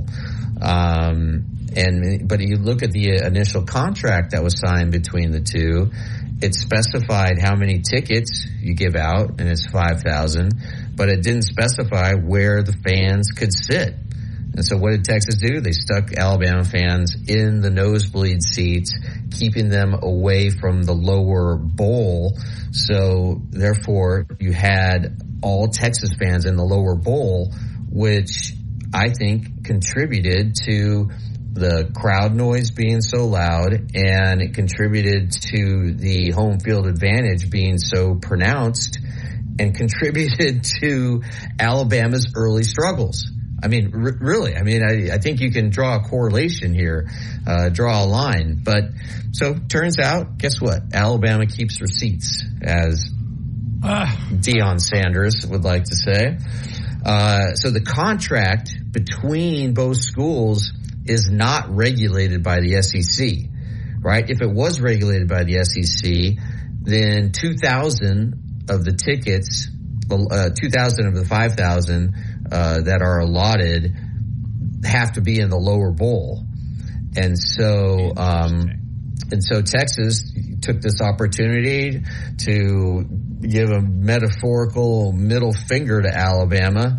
Um, and but you look at the initial contract that was signed between the two, it specified how many tickets you give out, and it's five thousand, but it didn't specify where the fans could sit. And so what did Texas do? They stuck Alabama fans in the nosebleed seats, keeping them away from the lower bowl. So therefore you had all Texas fans in the lower bowl, which I think contributed to the crowd noise being so loud, and it contributed to the home field advantage being so pronounced and contributed to Alabama's early struggles. I mean, r- really, I mean, I, I think you can draw a correlation here, uh, draw a line. But so turns out, guess what? Alabama keeps receipts, as uh. Deion Sanders would like to say. Uh, so the contract between both schools is not regulated by the S E C, right? If it was regulated by the S E C, then two thousand of the tickets, uh, two thousand of the five thousand Uh, that are allotted have to be in the lower bowl. And so, um, and so Texas took this opportunity to give a metaphorical middle finger to Alabama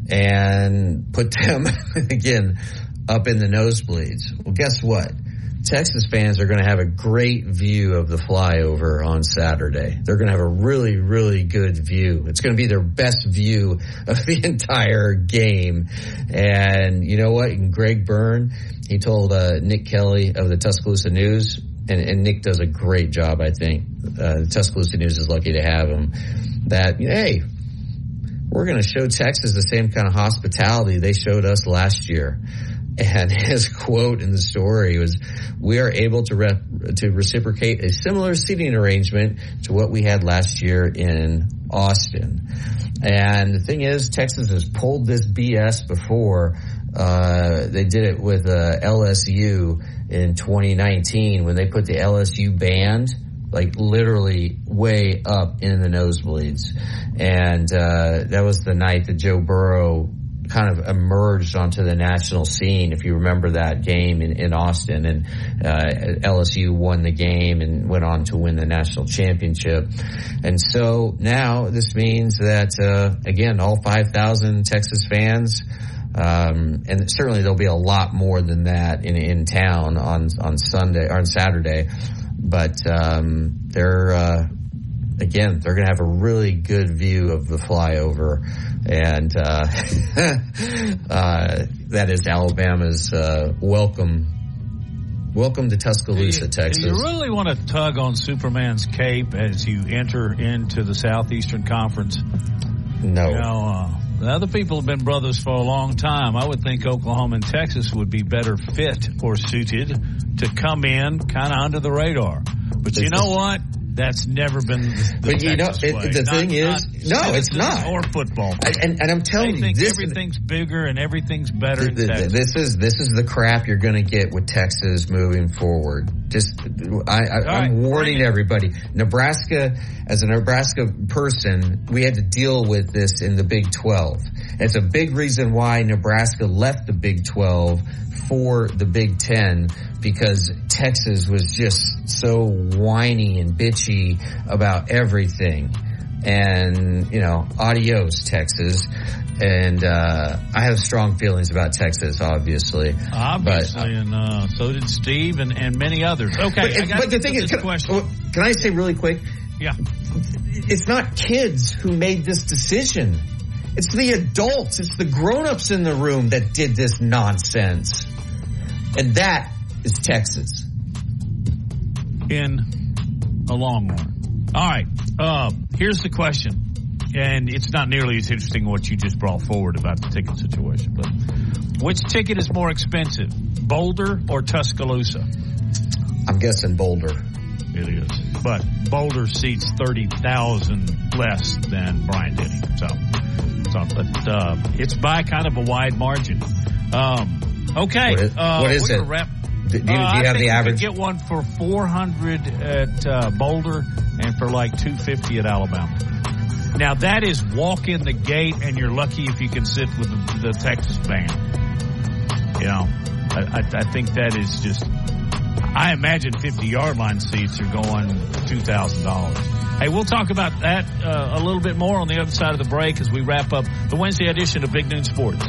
and put them, again, up in the nosebleeds. Well, guess what? Texas fans are going to have a great view of the flyover on Saturday. They're going to have a really, really good view. It's going to be their best view of the entire game. And you know what? And Greg Byrne, he told uh, Nick Kelly of the Tuscaloosa News, and, and Nick does a great job, I think. Uh, the Tuscaloosa News is lucky to have him, that, hey, we're going to show Texas the same kind of hospitality they showed us last year. And his quote in the story was, "We are able to rep- to reciprocate a similar seating arrangement to what we had last year in Austin." And the thing is, Texas has pulled this B S before. Uh, they did it with uh, L S U in twenty nineteen when they put the L S U band like literally way up in the nosebleeds. And uh, that was the night that Joe Burrow kind of emerged onto the national scene, if you remember that game in, in Austin, and uh, L S U won the game and went on to win the national championship. And so now this means that, uh, again, all five thousand Texas fans, um, and certainly there'll be a lot more than that in, in town on, on Sunday or on Saturday, but um, they're, uh, again, they're going to have a really good view of the flyover. And uh, uh, that is Alabama's uh, welcome, welcome to Tuscaloosa, do you, Texas. Do you really want to tug on Superman's cape as you enter into the Southeastern Conference? No. You know, uh, the other people have been brothers for a long time. I would think Oklahoma and Texas would be better fit or suited to come in kind of under the radar. But you know what? That's never been the, the but you Texas know, it, the not, thing is, no, it's not. Or football. I, and, and I'm telling they think you, this, everything's bigger and everything's better the, in the, Texas. This is this is the crap you're going to get with Texas moving forward. Just, I, I, right, I'm warning everybody. Nebraska, as a Nebraska person, we had to deal with this in the Big twelve. It's a big reason why Nebraska left the Big twelve for the Big Ten, because Texas was just so whiny and bitchy about everything. And, you know, adios, Texas. And uh I have strong feelings about Texas, obviously. Obviously, but, and uh, so did Steve and, and many others. Okay, but, but the thing is, can, can I say really quick? Yeah. It's not kids who made this decision. It's the adults. It's the grown-ups in the room that did this nonsense. And that is Texas. In a Longhorn. All right. Uh, here's the question. And it's not nearly as interesting what you just brought forward about the ticket situation. But which ticket is more expensive, Boulder or Tuscaloosa? I'm guessing Boulder. It is. But Boulder seats thirty thousand less than Bryant-Denny. So, so but, uh, it's by kind of a wide margin. Um, Okay. What is, uh, what is it? Wrap, do, do, do you uh, have the average? You could get one for four hundred at uh, Boulder and for like two fifty at Alabama. Now that is walk in the gate, and you're lucky if you can sit with the, the Texas band. You know, I, I, I think that is just. I imagine fifty yard line seats are going two thousand dollars. Hey, we'll talk about that uh, a little bit more on the other side of the break as we wrap up the Wednesday edition of Big Noon Sports.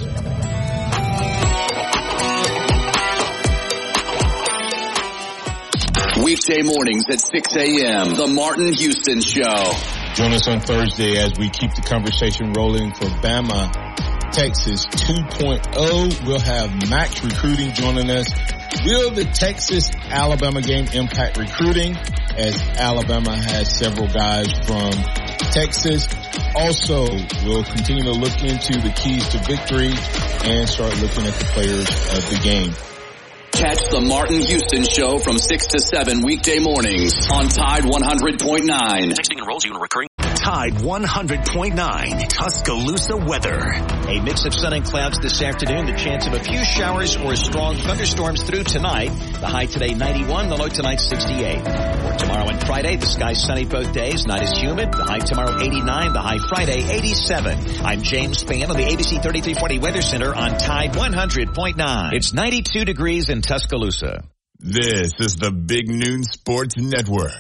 Weekday mornings at six a.m. The Martin Houston Show. Join us on Thursday as we keep the conversation rolling for Bama, Texas two point oh. We'll have Max Recruiting joining us. Will the Texas-Alabama game impact recruiting, as Alabama has several guys from Texas? Also, we'll continue to look into the keys to victory and start looking at the players of the game. Catch the Martin Houston Show from six to seven weekday mornings on Tide one hundred point nine. Texting enrolls you in a recurring. Tide one hundred point nine Tuscaloosa weather. A mix of sun and clouds this afternoon. The chance of a few showers or strong thunderstorms through tonight. The high today ninety-one, the low tonight sixty-eight. For tomorrow and Friday, the sky's sunny both days. Night is humid. The high tomorrow eighty-nine, the high Friday eighty-seven. I'm James Spann on the A B C thirty-three forty Weather Center on Tide one hundred point nine. It's ninety-two degrees in Tuscaloosa. This is the Big Noon Sports Network.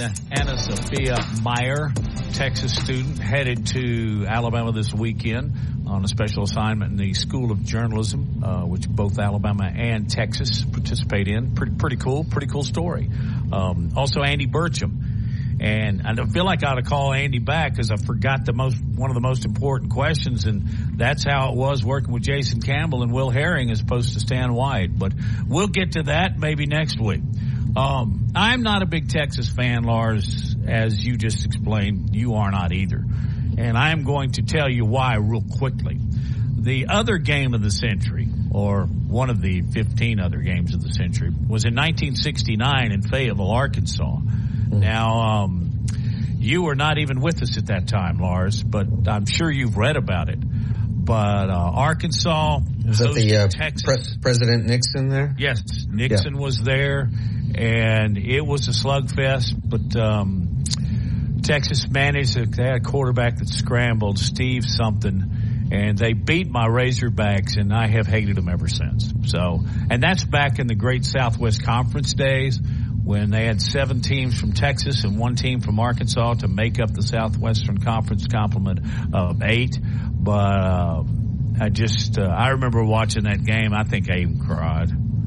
uh, Anna Sophia Meyer, Texas student, headed to Alabama this weekend on a special assignment in the School of Journalism, uh, which both Alabama and Texas participate in. Pretty, pretty cool, pretty cool story. Um, also, Andy Burcham. And I feel like I ought to call Andy back because I forgot the most one of the most important questions, and that's how it was working with Jason Campbell and Will Herring as opposed to Stan White. But we'll get to that maybe next week. Um, I'm not a big Texas fan, Lars, as you just explained. You are not either. And I'm going to tell you why real quickly. The other game of the century, or one of the fifteen other games of the century, was in nineteen sixty-nine in Fayetteville, Arkansas. Now, um, you were not even with us at that time, Lars, but I'm sure you've read about it. But uh, Arkansas, was that the uh, Texas. Pre- President Nixon there? Yes, Nixon yeah. was there, and it was a slugfest. But um, Texas managed. To, they had a quarterback that scrambled, Steve something, and they beat my Razorbacks, and I have hated them ever since. So, and that's back in the great Southwest Conference days, when they had seven teams from Texas and one team from Arkansas to make up the Southwestern Conference complement of eight. But uh, I just, uh, I remember watching that game. I think I even cried.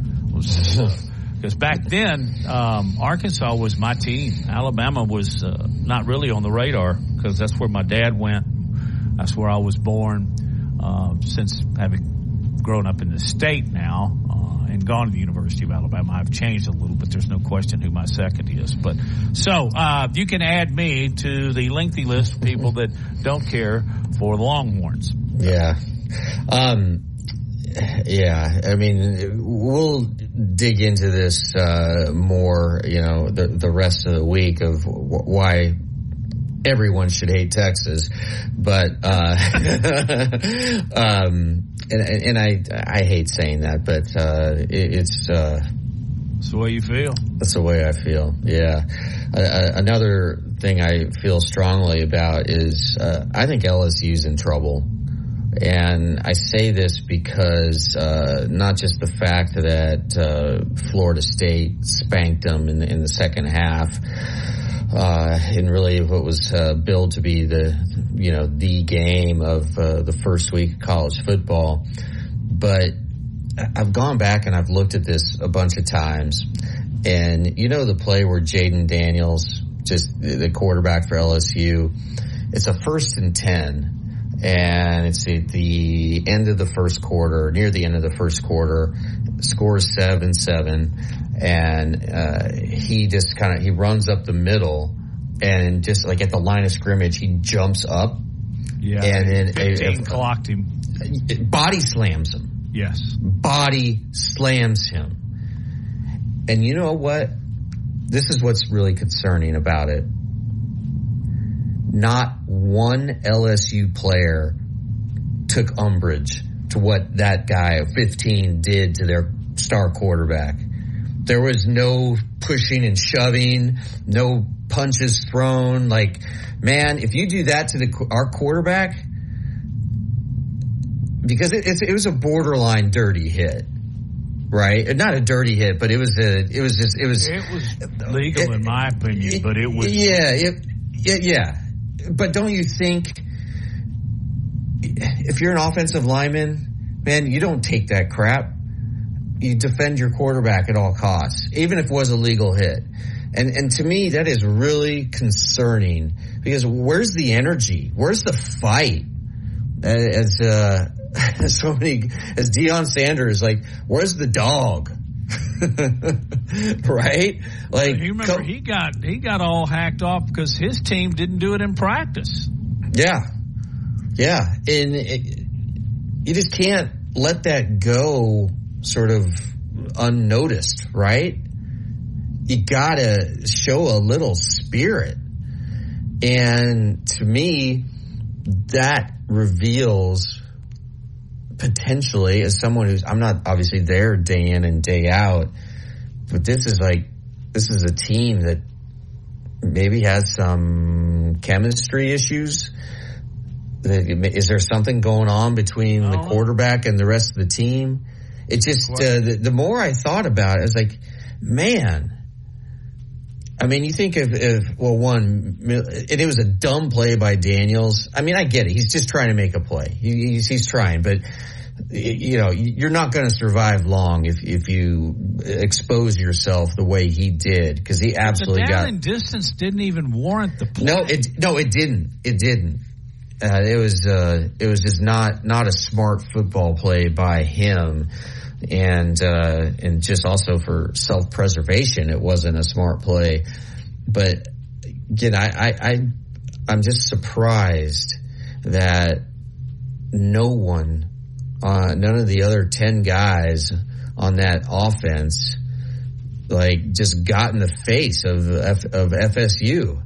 Because back then, um, Arkansas was my team. Alabama was uh, not really on the radar because that's where my dad went. That's where I was born. Uh, since having grown up in the state now, uh, and gone to the University of Alabama, I've changed a little, but there's no question who my second is. But so uh, you can add me to the lengthy list of people that don't care for the Longhorns. Yeah. Um, yeah. I mean, we'll dig into this uh, more, you know, the, the rest of the week of w- why everyone should hate Texas. But, uh, um, and, and I, I hate saying that, but, uh, it, it's, uh, it's the way you feel. That's the way I feel. Yeah. Uh, another thing I feel strongly about is, uh, I think L S U's in trouble. And I say this because, uh, not just the fact that, uh, Florida State spanked them in, in the second half, Uh, in really what was uh, billed to be the, you know, the game of uh, the first week of college football. But I've gone back and I've looked at this a bunch of times. And you know the play where Jaden Daniels, just the quarterback for L S U, it's a first and ten. And it's at the end of the first quarter, near the end of the first quarter, scores seven seven. And uh, he just kind of, he runs up the middle and just like at the line of scrimmage, he jumps up. Yeah. And then fifteen a, clocked him. Body slams him. Yes. Body slams him. And you know what? This is what's really concerning about it. Not one L S U player took umbrage to what that guy of fifteen did to their star quarterback. There was no pushing and shoving, no punches thrown. Like, man, if you do that to the our quarterback, because it, it, it was a borderline dirty hit, right? Not a dirty hit, but it was a, it was just, it was. It was legal it, in my opinion, it, but it was. Yeah, it, it, yeah. But don't you think if you're an offensive lineman, man, you don't take that crap. You defend your quarterback at all costs, even if it was a legal hit. And and to me, that is really concerning because where's the energy? Where's the fight? As uh, as so many as Deion Sanders, like, where's the dog? Right? Like, you remember come, he got he got all hacked off because his team didn't do it in practice. Yeah, yeah, and it, you just can't let that go sort of unnoticed, right? You gotta show a little spirit. And to me, that reveals potentially, as someone who's, I'm not obviously there day in and day out, but this is like, this is a team that maybe has some chemistry issues. Is there something going on between the quarterback and the rest of the team? It just, uh, the, the more I thought about it, I was like, man, I mean, you think of, of well, one, and it was a dumb play by Daniels. I mean, I get it. He's just trying to make a play. He, he's, he's trying, but you know, you're not going to survive long if if you expose yourself the way he did, because he absolutely the down got. and distance didn't even warrant the play. No, it no, it didn't. It didn't. Uh, it was uh, it was just not not a smart football play by him, and uh, and just also for self preservation, it wasn't a smart play. But again, I, I, I I'm just surprised that no one. Uh, none of the other ten guys on that offense, like, just got in the face of F, of F S U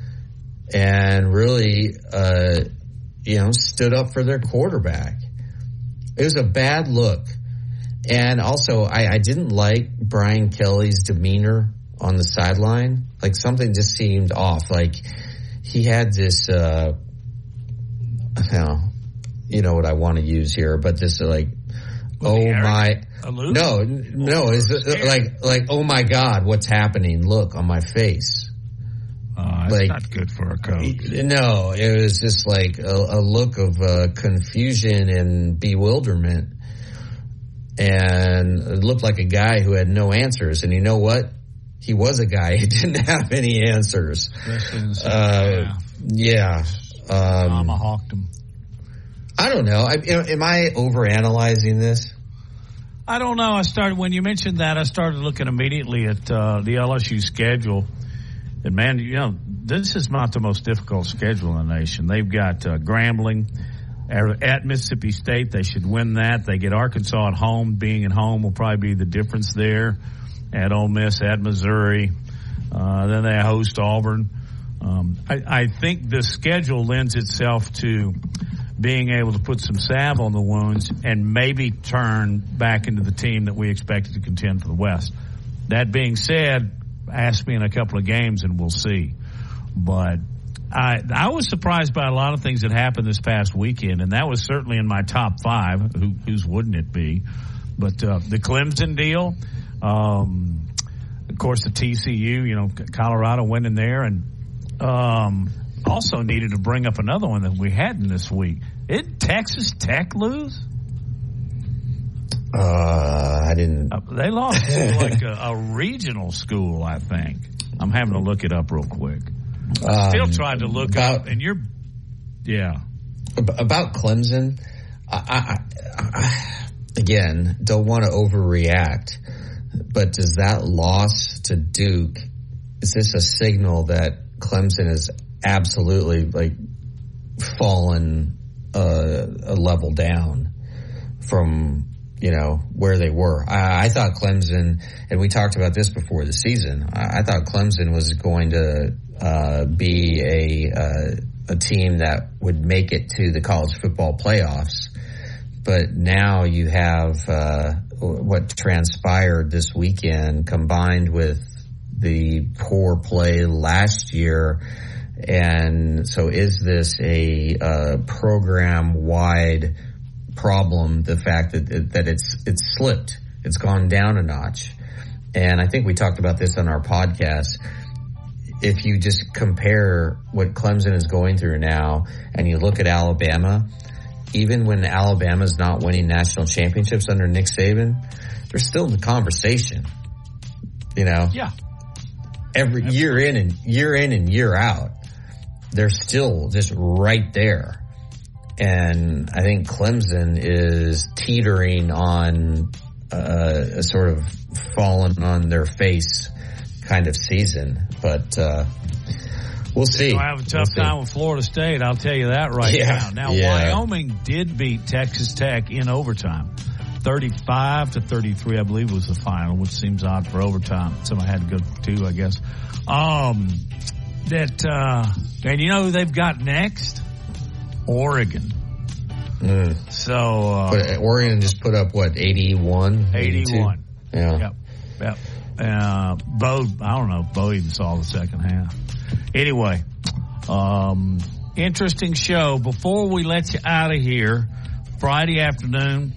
and really, uh, you know, stood up for their quarterback. It was a bad look. And also, I, I didn't like Brian Kelly's demeanor on the sideline. Like, something just seemed off. Like, he had this, uh, you know, you know what I want to use here, but this is like, oh my, no, no, it's like, like, oh my God, what's happening? Look on my face. Uh, that's like, not good for a coach. No, it was just like a, a look of uh, confusion and bewilderment. And it looked like a guy who had no answers. And you know what? He was a guy who didn't have any answers. Uh, yeah. Um, Tomahawked him. I don't know. I, am I overanalyzing this? I don't know. I started when you mentioned that. I started looking immediately at uh, the L S U schedule, and man, you know, this is not the most difficult schedule in the nation. They've got uh, Grambling at, at Mississippi State. They should win that. They get Arkansas at home. Being at home will probably be the difference there. At Ole Miss, at Missouri, uh, then they host Auburn. Um, I, I think the schedule lends itself to being able to put some salve on the wounds and maybe turn back into the team that we expected to contend for the West. That being said, ask me in a couple of games and we'll see. But I I was surprised by a lot of things that happened this past weekend, and that was certainly in my top five. Who, whose wouldn't it be? But uh, the Clemson deal, um, of course, the T C U, you know, Colorado went in there, and um, also needed to bring up another one that we hadn't this week. Did Texas Tech lose? Uh, I didn't. Uh, they lost to like a, a regional school, I think. I'm having to look it up real quick. Um, Still trying to look about, up, and you're, yeah. About Clemson, I, I, I again, don't want to overreact, but does that loss to Duke, is this a signal that Clemson is absolutely like fallen uh, a level down from, you know, where they were? I, I thought Clemson, and we talked about this before the season, I, I thought Clemson was going to uh, be a uh, a team that would make it to the college football playoffs. But now you have uh, what transpired this weekend combined with the poor play last year. And so is this a uh, program-wide problem, the fact that that it's it's slipped, it's gone down a notch? And I think we talked about this on our podcast. If you just compare what Clemson is going through now and you look at Alabama, even when Alabama's not winning national championships under Nick Saban, they're still in the conversation. You know? Yeah. Every Absolutely. year in and year in and year out, they're still just right there. And I think Clemson is teetering on uh, a sort of fallen on their face kind of season. But uh, we'll see. I have a tough we'll time with Florida State, I'll tell you that right yeah, now. Now, yeah. Wyoming did beat Texas Tech in overtime. thirty-five to thirty-three, I believe, was the final, which seems odd for overtime. Somebody had to go two, I guess. Um, that, uh, and you know who they've got next? Oregon. Mm. So, uh, but Oregon just put up what, eighty-one? eighty-one. Yeah. Yep. Yep. Uh, Bo, I don't know if Bo even saw the second half. Anyway, um, interesting show. Before we let you out of here, Friday afternoon,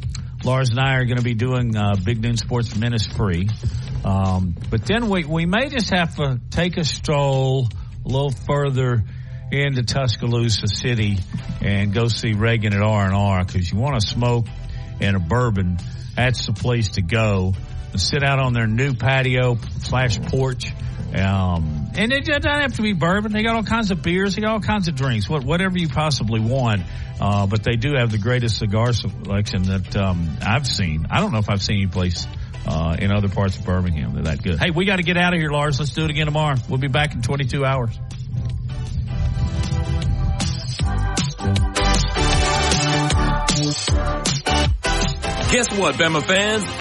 Lars and I are going to be doing uh, Big Noon Sports Menace free. Um, but then we, we may just have to take a stroll a little further into Tuscaloosa City and go see Reagan at R and R, because you want to smoke and a bourbon. That's the place to go. And sit out on their new patio slash porch. Um, and it doesn't have to be bourbon. They got all kinds of beers. They got all kinds of drinks, what, whatever you possibly want. Uh, but they do have the greatest cigar selection that um, I've seen. I don't know if I've seen any place uh, in other parts of Birmingham that are that good. Hey, we got to get out of here, Lars. Let's do it again tomorrow. We'll be back in twenty-two hours. Guess what, Bama fans?